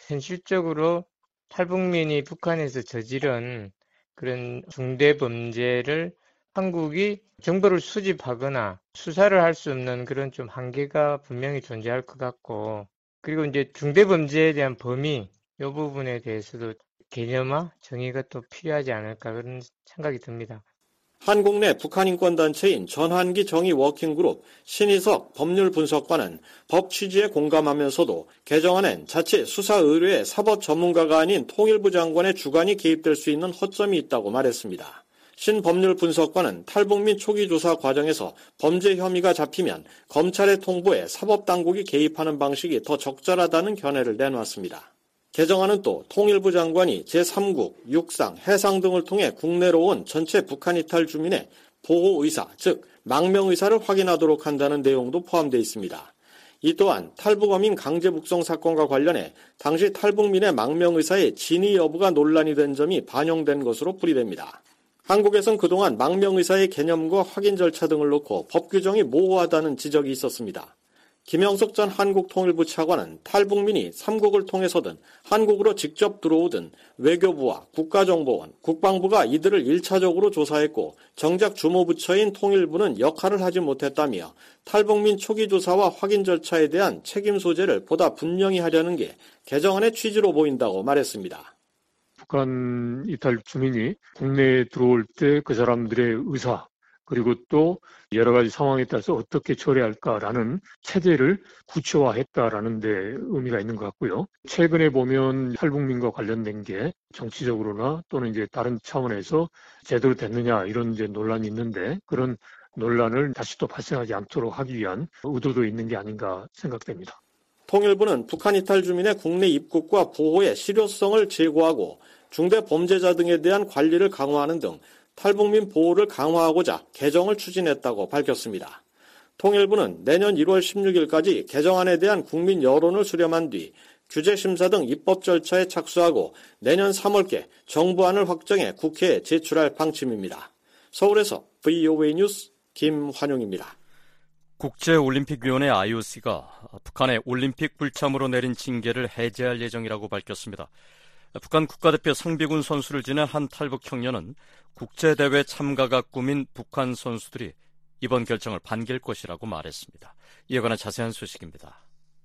현실적으로 탈북민이 북한에서 저지른 그런 중대 범죄를 한국이 정보를 수집하거나 수사를 할 수 없는 그런 좀 한계가 분명히 존재할 것 같고, 그리고 이제 중대범죄에 대한 범위 이 부분에 대해서도 개념화, 정의가 또 필요하지 않을까 그런 생각이 듭니다. 한국 내 북한 인권단체인 전환기 정의 워킹그룹 신희석 법률분석관은 법 취지에 공감하면서도 개정안엔 자칫 수사 의뢰의 사법 전문가가 아닌 통일부 장관의 주관이 개입될 수 있는 허점이 있다고 말했습니다. 신 법률분석관은 탈북민 초기 조사 과정에서 범죄 혐의가 잡히면 검찰의 통보에 사법당국이 개입하는 방식이 더 적절하다는 견해를 내놓았습니다. 개정안은 또 통일부 장관이 제삼국, 육상, 해상 등을 통해 국내로 온 전체 북한 이탈 주민의 보호의사, 즉 망명의사를 확인하도록 한다는 내용도 포함되어 있습니다. 이 또한 탈북어민 강제 북송 사건과 관련해 당시 탈북민의 망명의사의 진위 여부가 논란이 된 점이 반영된 것으로 풀이됩니다. 한국에선 그동안 망명의사의 개념과 확인 절차 등을 놓고 법 규정이 모호하다는 지적이 있었습니다. 김영석 전 한국통일부 차관은 탈북민이 삼국을 통해서든 한국으로 직접 들어오든 외교부와 국가정보원, 국방부가 이들을 일차적으로 조사했고 정작 주무부처인 통일부는 역할을 하지 못했다며 탈북민 초기 조사와 확인 절차에 대한 책임 소재를 보다 분명히 하려는 게 개정안의 취지로 보인다고 말했습니다. 북한 이탈 주민이 국내에 들어올 때 그 사람들의 의사 그리고 또 여러 가지 상황에 따라서 어떻게 처리할까라는 체제를 구체화했다라는 데 의미가 있는 것 같고요. 최근에 보면 탈북민과 관련된 게 정치적으로나 또는 이제 다른 차원에서 제대로 됐느냐 이런 이제 논란이 있는데 그런 논란을 다시 또 발생하지 않도록 하기 위한 의도도 있는 게 아닌가 생각됩니다. 통일부는 북한 이탈 주민의 국내 입국과 보호의 실효성을 제고하고 중대 범죄자 등에 대한 관리를 강화하는 등 탈북민 보호를 강화하고자 개정을 추진했다고 밝혔습니다. 통일부는 내년 일월 십육일까지 개정안에 대한 국민 여론을 수렴한 뒤 규제 심사 등 입법 절차에 착수하고 내년 삼월께 정부안을 확정해 국회에 제출할 방침입니다. 서울에서 브이오에이 뉴스 김환용입니다. 국제올림픽위원회 아이오씨가 북한의 올림픽 불참으로 내린 징계를 해제할 예정이라고 밝혔습니다. 북한 국가대표 상비군 선수를 지낸 한 탈북 청년은 국제대회 참가가 꿈인 북한 선수들이 이번 결정을 반길 것이라고 말했습니다. 이에 관한 자세한 소식입니다.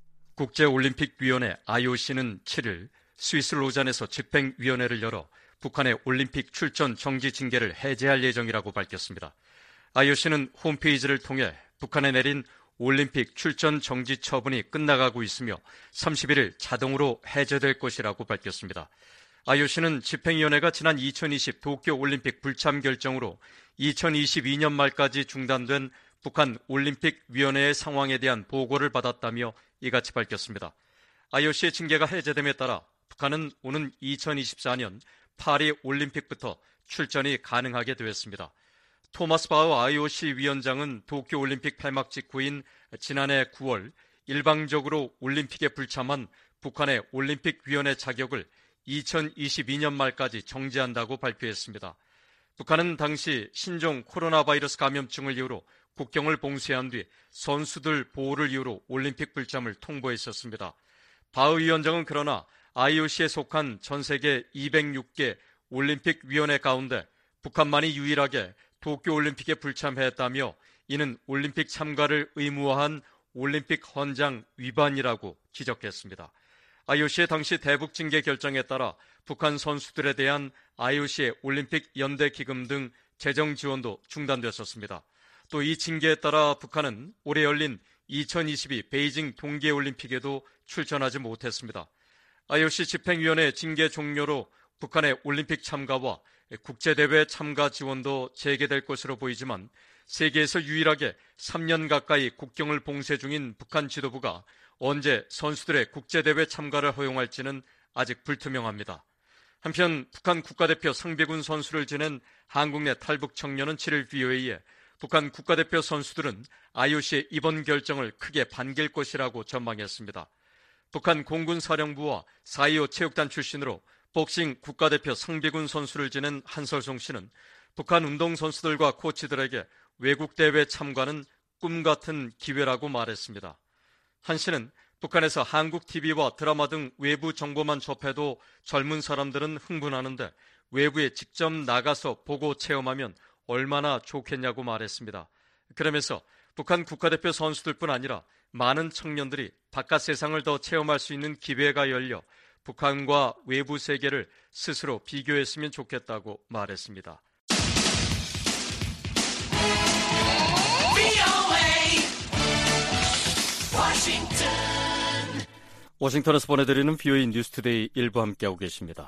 국제올림픽위원회 아이오씨는 칠일 스위스 로잔에서 집행위원회를 열어 북한의 올림픽 출전 정지 징계를 해제할 예정이라고 밝혔습니다. 아이오씨는 홈페이지를 통해 북한에 내린 올림픽 출전 정지 처분이 끝나가고 있으며 삼십일일 자동으로 해제될 것이라고 밝혔습니다. 아이오씨는 집행위원회가 지난 이천이십 도쿄올림픽 불참 결정으로 이천이십이년 말까지 중단된 북한 올림픽위원회의 상황에 대한 보고를 받았다며 이같이 밝혔습니다. 아이오씨의 징계가 해제됨에 따라 북한은 오는 이천이십사년 파리 올림픽부터 출전이 가능하게 되었습니다. 토마스 바흐 아이오씨 위원장은 도쿄올림픽 폐막 직후인 지난해 구월 일방적으로 올림픽에 불참한 북한의 올림픽위원회 자격을 이천이십이년 말까지 정지한다고 발표했습니다. 북한은 당시 신종 코로나 바이러스 감염증을 이유로 국경을 봉쇄한 뒤 선수들 보호를 이유로 올림픽 불참을 통보했었습니다. 바흐 위원장은 그러나 아이오씨에 속한 전 세계 이백육개 올림픽위원회 가운데 북한만이 유일하게 도쿄올림픽에 불참했다며 이는 올림픽 참가를 의무화한 올림픽 헌장 위반이라고 지적했습니다. 아이오씨의 당시 대북 징계 결정에 따라 북한 선수들에 대한 아이오씨의 올림픽 연대 기금 등 재정 지원도 중단됐었습니다. 또 이 징계에 따라 북한은 올해 열린 이천이십이 베이징 동계올림픽에도 출전하지 못했습니다. 아이오씨 집행위원회 징계 종료로 북한의 올림픽 참가와 국제대회 참가 지원도 재개될 것으로 보이지만 세계에서 유일하게 삼 년 가까이 국경을 봉쇄 중인 북한 지도부가 언제 선수들의 국제대회 참가를 허용할지는 아직 불투명합니다. 한편 북한 국가대표 상비군 선수를 지낸 한국 내 탈북 청년은 칠 일 브이오에이에 북한 국가대표 선수들은 아이오씨의 이번 결정을 크게 반길 것이라고 전망했습니다. 북한 공군사령부와 사 이오 체육단 출신으로 복싱 국가대표 상비군 선수를 지낸 한설송 씨는 북한 운동선수들과 코치들에게 외국 대회 참가는 꿈 같은 기회라고 말했습니다. 한 씨는 북한에서 한국 티비와 드라마 등 외부 정보만 접해도 젊은 사람들은 흥분하는데 외부에 직접 나가서 보고 체험하면 얼마나 좋겠냐고 말했습니다. 그러면서 북한 국가대표 선수들뿐 아니라 많은 청년들이 바깥 세상을 더 체험할 수 있는 기회가 열려 북한과 외부 세계를 스스로 비교했으면 좋겠다고 말했습니다. 워싱턴에서 보내드리는 브이오에이 뉴스투데이 일부 함께하고 계십니다.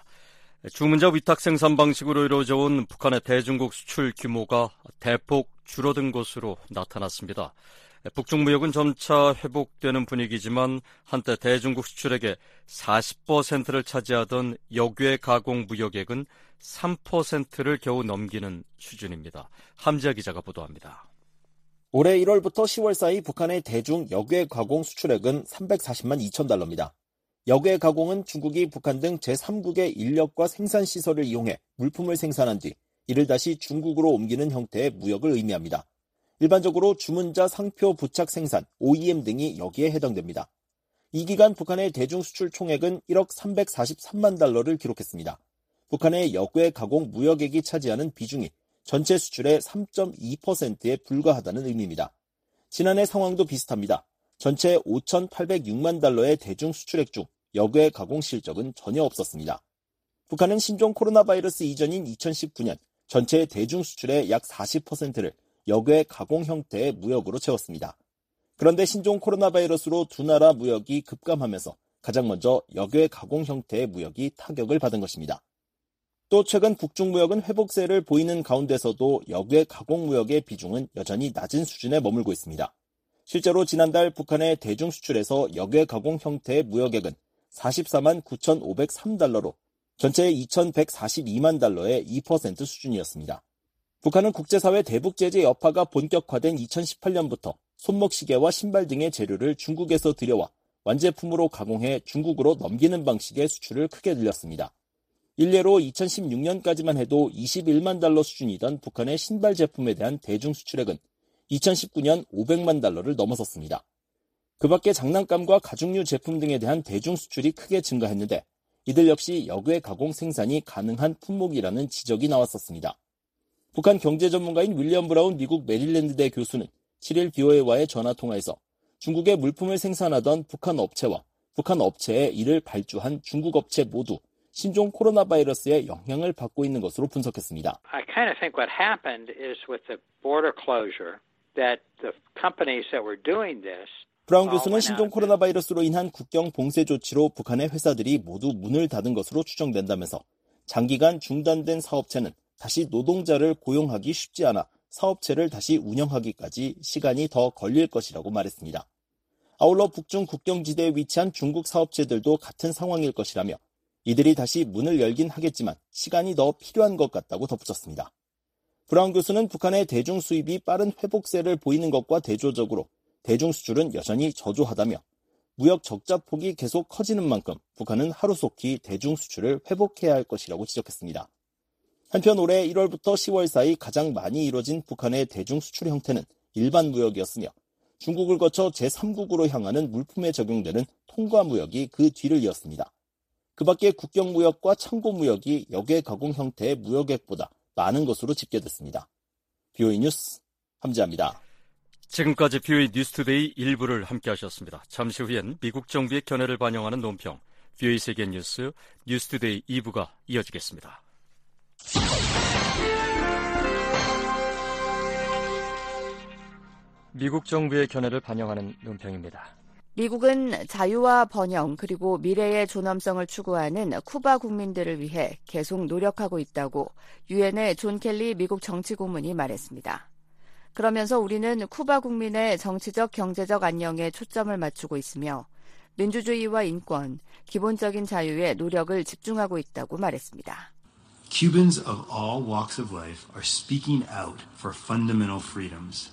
주문자 위탁 생산 방식으로 이루어져 온 북한의 대중국 수출 규모가 대폭 줄어든 것으로 나타났습니다. 북중 무역은 점차 회복되는 분위기지만 한때 대중국 수출액의 사십 퍼센트를 차지하던 역외 가공 무역액은 삼 퍼센트를 겨우 넘기는 수준입니다. 함지아 기자가 보도합니다. 올해 일월부터 시월 사이 북한의 대중 역외 가공 수출액은 삼백사십만 이천 달러입니다. 역외 가공은 중국이 북한 등 제삼국의 인력과 생산시설을 이용해 물품을 생산한 뒤 이를 다시 중국으로 옮기는 형태의 무역을 의미합니다. 일반적으로 주문자 상표 부착 생산, 오이엠 등이 여기에 해당됩니다. 이 기간 북한의 대중 수출 총액은 일억 삼백사십삼만 달러를 기록했습니다. 북한의 역외 가공 무역액이 차지하는 비중이 전체 수출의 삼 점 이 퍼센트에 불과하다는 의미입니다. 지난해 상황도 비슷합니다. 전체 오천팔백육만 달러의 대중 수출액 중 역외 가공 실적은 전혀 없었습니다. 북한은 신종 코로나 바이러스 이전인 이천십구 년 전체 대중 수출의 약 사십 퍼센트를 역외 가공 형태의 무역으로 채웠습니다. 그런데 신종 코로나 바이러스로 두 나라 무역이 급감하면서 가장 먼저 역외 가공 형태의 무역이 타격을 받은 것입니다. 또 최근 북중 무역은 회복세를 보이는 가운데서도 역외 가공 무역의 비중은 여전히 낮은 수준에 머물고 있습니다. 실제로 지난달 북한의 대중 수출에서 역외 가공 형태의 무역액은 사십사만 구천오백삼 달러로 전체 이천백사십이만 달러의 이 퍼센트 수준이었습니다. 북한은 국제사회 대북 제재 여파가 본격화된 이천십팔 년부터 손목시계와 신발 등의 재료를 중국에서 들여와 완제품으로 가공해 중국으로 넘기는 방식의 수출을 크게 늘렸습니다. 일례로 이천십육 년까지만 해도 이십일만 달러 수준이던 북한의 신발 제품에 대한 대중 수출액은 이천십구 년 오백만 달러를 넘어섰습니다. 그 밖에 장난감과 가죽류 제품 등에 대한 대중 수출이 크게 증가했는데 이들 역시 역외 가공 생산이 가능한 품목이라는 지적이 나왔었습니다. 북한 경제 전문가인 윌리엄 브라운 미국 메릴랜드대 교수는 칠 일 브이오에이와의 전화통화에서 중국의 물품을 생산하던 북한 업체와 북한 업체에 이를 발주한 중국 업체 모두 신종 코로나 바이러스의 영향을 받고 있는 것으로 분석했습니다. I kind of think what happened is with the border closure that the companies that were doing this 브라운 교수는 신종 코로나 바이러스로 인한 국경 봉쇄 조치로 북한의 회사들이 모두 문을 닫은 것으로 추정된다면서 장기간 중단된 사업체는 다시 노동자를 고용하기 쉽지 않아 사업체를 다시 운영하기까지 시간이 더 걸릴 것이라고 말했습니다. 아울러 북중 국경지대에 위치한 중국 사업체들도 같은 상황일 것이라며 이들이 다시 문을 열긴 하겠지만 시간이 더 필요한 것 같다고 덧붙였습니다. 브라운 교수는 북한의 대중 수입이 빠른 회복세를 보이는 것과 대조적으로 대중 수출은 여전히 저조하다며 무역 적자 폭이 계속 커지는 만큼 북한은 하루속히 대중 수출을 회복해야 할 것이라고 지적했습니다. 한편 올해 일월부터 시월 사이 가장 많이 이뤄진 북한의 대중 수출 형태는 일반 무역이었으며 중국을 거쳐 제삼국으로 향하는 물품에 적용되는 통과 무역이 그 뒤를 이었습니다. 그 밖에 국경 무역과 창고 무역이 역외 가공 형태의 무역액보다 많은 것으로 집계됐습니다. 브이오에이 뉴스 함지아입니다. 지금까지 브이오에이 뉴스투데이 일부를 함께하셨습니다. 잠시 후엔 미국 정부의 견해를 반영하는 논평, 브이오에이 세계뉴스 뉴스투데이 이 부가 이어지겠습니다. 미국 정부의 견해를 반영하는 논평입니다. 미국은 자유와 번영 그리고 미래의 존엄성을 추구하는 쿠바 국민들을 위해 계속 노력하고 있다고 유엔의 존 켈리 미국 정치고문이 말했습니다. 그러면서 우리는 쿠바 국민의 정치적, 경제적 안녕에 초점을 맞추고 있으며 민주주의와 인권, 기본적인 자유에 노력을 집중하고 있다고 말했습니다. Cubans of all walks of life are speaking out for fundamental freedoms.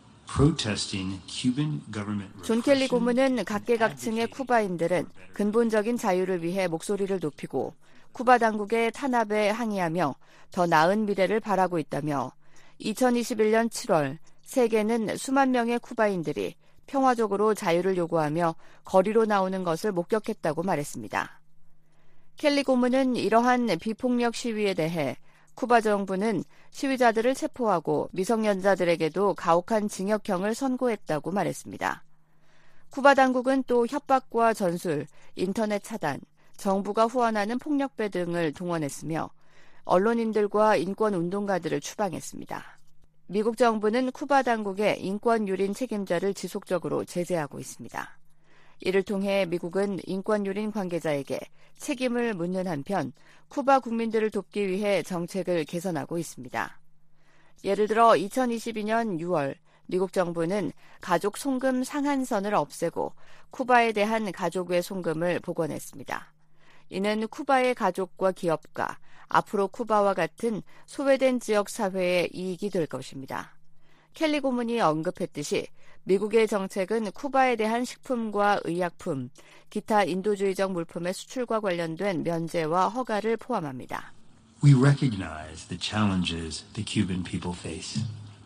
존 켈리 고문은 각계각층의 쿠바인들은 근본적인 자유를 위해 목소리를 높이고 쿠바 당국의 탄압에 항의하며 더 나은 미래를 바라고 있다며 이천이십일 년 칠월 세계는 수만 명의 쿠바인들이 평화적으로 자유를 요구하며 거리로 나오는 것을 목격했다고 말했습니다. 켈리 고문은 이러한 비폭력 시위에 대해 쿠바 정부는 시위자들을 체포하고 미성년자들에게도 가혹한 징역형을 선고했다고 말했습니다. 쿠바 당국은 또 협박과 전술, 인터넷 차단, 정부가 후원하는 폭력배 등을 동원했으며 언론인들과 인권운동가들을 추방했습니다. 미국 정부는 쿠바 당국의 인권유린 책임자를 지속적으로 제재하고 있습니다. 이를 통해 미국은 인권유린 관계자에게 책임을 묻는 한편 쿠바 국민들을 돕기 위해 정책을 개선하고 있습니다. 예를 들어 이천이십이 년 유월 미국 정부는 가족 송금 상한선을 없애고 쿠바에 대한 가족외 송금을 복원했습니다. 이는 쿠바의 가족과 기업가, 앞으로 쿠바와 같은 소외된 지역 사회의 이익이 될 것입니다. 켈리 고문이 언급했듯이 미국의 정책은 쿠바에 대한 식품과 의약품, 기타 인도주의적 물품의 수출과 관련된 면제와 허가를 포함합니다. We recognize the challenges the Cuban people face.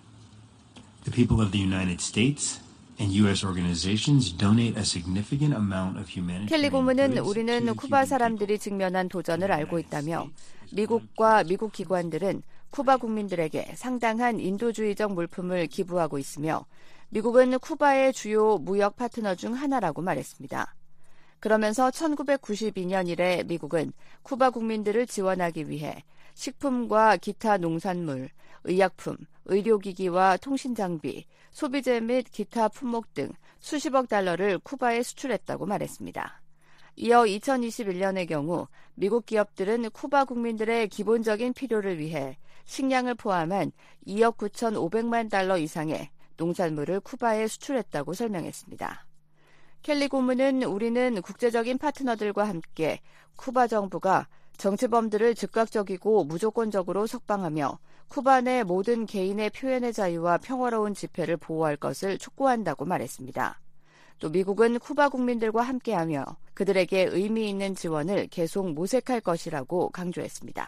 The people of the United States and U S organizations donate a significant amount of humanitarian 켈리 고문은 goods 우리는 to the 쿠바 Cuban 사람들이 직면한 도전을 알고 있다며 미국과 미국 기관들은 쿠바 국민들에게 상당한 인도주의적 물품을 기부하고 있으며 미국은 쿠바의 주요 무역 파트너 중 하나라고 말했습니다. 그러면서 천구백구십이 년 이래 미국은 쿠바 국민들을 지원하기 위해 식품과 기타 농산물, 의약품, 의료기기와 통신장비, 소비재 및 기타 품목 등 수십억 달러를 쿠바에 수출했다고 말했습니다. 이어 이천이십일 년의 경우 미국 기업들은 쿠바 국민들의 기본적인 필요를 위해 식량을 포함한 이억 구천오백만 달러 이상의 농산물을 쿠바에 수출했다고 설명했습니다. 켈리 고문은 우리는 국제적인 파트너들과 함께 쿠바 정부가 정치범들을 즉각적이고 무조건적으로 석방하며 쿠바 내 모든 개인의 표현의 자유와 평화로운 집회를 보호할 것을 촉구한다고 말했습니다. 또 미국은 쿠바 국민들과 함께하며 그들에게 의미 있는 지원을 계속 모색할 것이라고 강조했습니다.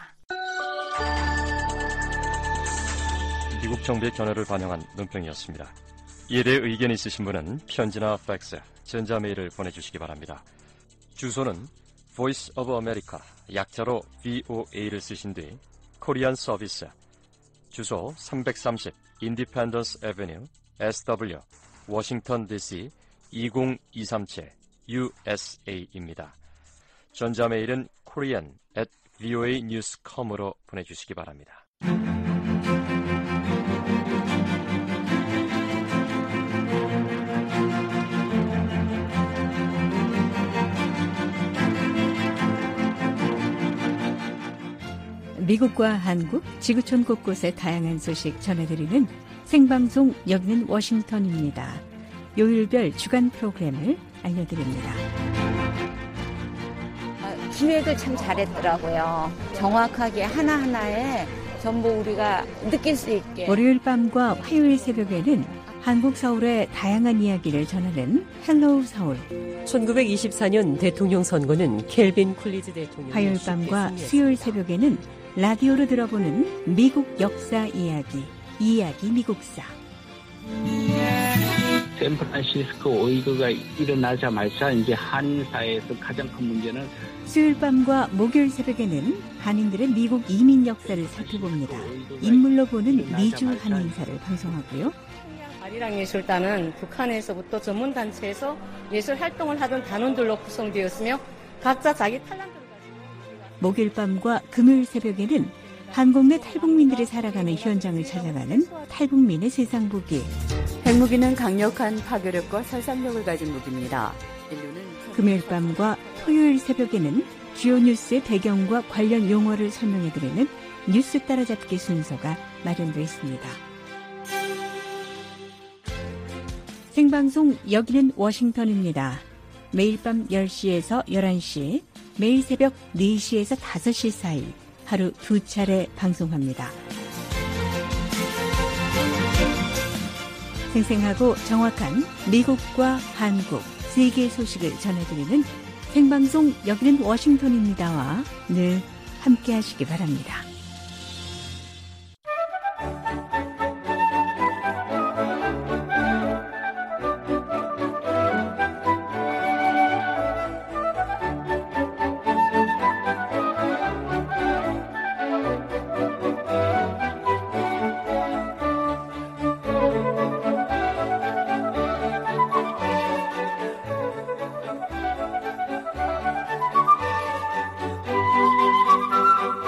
미국 정부의 견해를 반영한 논평이었습니다. 이에 대해 의견이 있으신 분은 편지나 팩스, 전자메일을 보내주시기 바랍니다. 주소는 Voice of America, 약자로 브이오에이를 쓰신 뒤 코리안 서비스, 주소 삼백삼십 Independence Avenue, 에스더블유, 워싱턴 디씨 이공이삼칠 유에스에이입니다. 전자메일은 korean at voa news dot com으로 보내주시기 바랍니다. 미국과 한국, 지구촌 곳곳의 다양한 소식 전해드리는 생방송 여기는 워싱턴입니다. 요일별 주간 프로그램을 알려드립니다. 기획을 참 잘했더라고요. 정확하게 하나하나에 전부 우리가 느낄 수 있게. 월요일 밤과 화요일 새벽에는 한국 서울의 다양한 이야기를 전하는 헬로우 서울. 천구백이십사 년 대통령 선거는 켈빈 쿨리즈 대통령. 화요일 밤과 수요일 새벽에는 라디오로 들어보는 미국 역사 이야기, 이야기 미국사. 샌프란시스코 오이그가 일어나자마자 이제 한인 사회에서 가장 큰 문제는 수요일 밤과 목요일 새벽에는 한인들의 미국 이민 역사를 살펴봅니다. 인물로 보는 미주 한인사를 방송하고요. 아리랑예술단은 북한에서부터 전문단체에서 예술 활동을 하던 단원들로 구성되었으며 각자 자기 탈란트를 가지고 목요일 밤과 금요일 새벽에는 한국 내 탈북민들이 살아가는 현장을 찾아가는 탈북민의 세상 보기. 핵무기는 강력한 파괴력과 살상력을 가진 무기입니다. 금요일 밤과 토요일 새벽에는 주요 뉴스의 배경과 관련 용어를 설명해드리는 뉴스 따라잡기 순서가 마련되어 있습니다. 생방송 여기는 워싱턴입니다. 매일 밤 열 시에서 열한 시, 매일 새벽 네 시에서 다섯 시 사이 하루 두 차례 방송합니다. 생생하고 정확한 미국과 한국, 세계 소식을 전해드리는 생방송 여기는 워싱턴입니다와 늘 함께 하시기 바랍니다.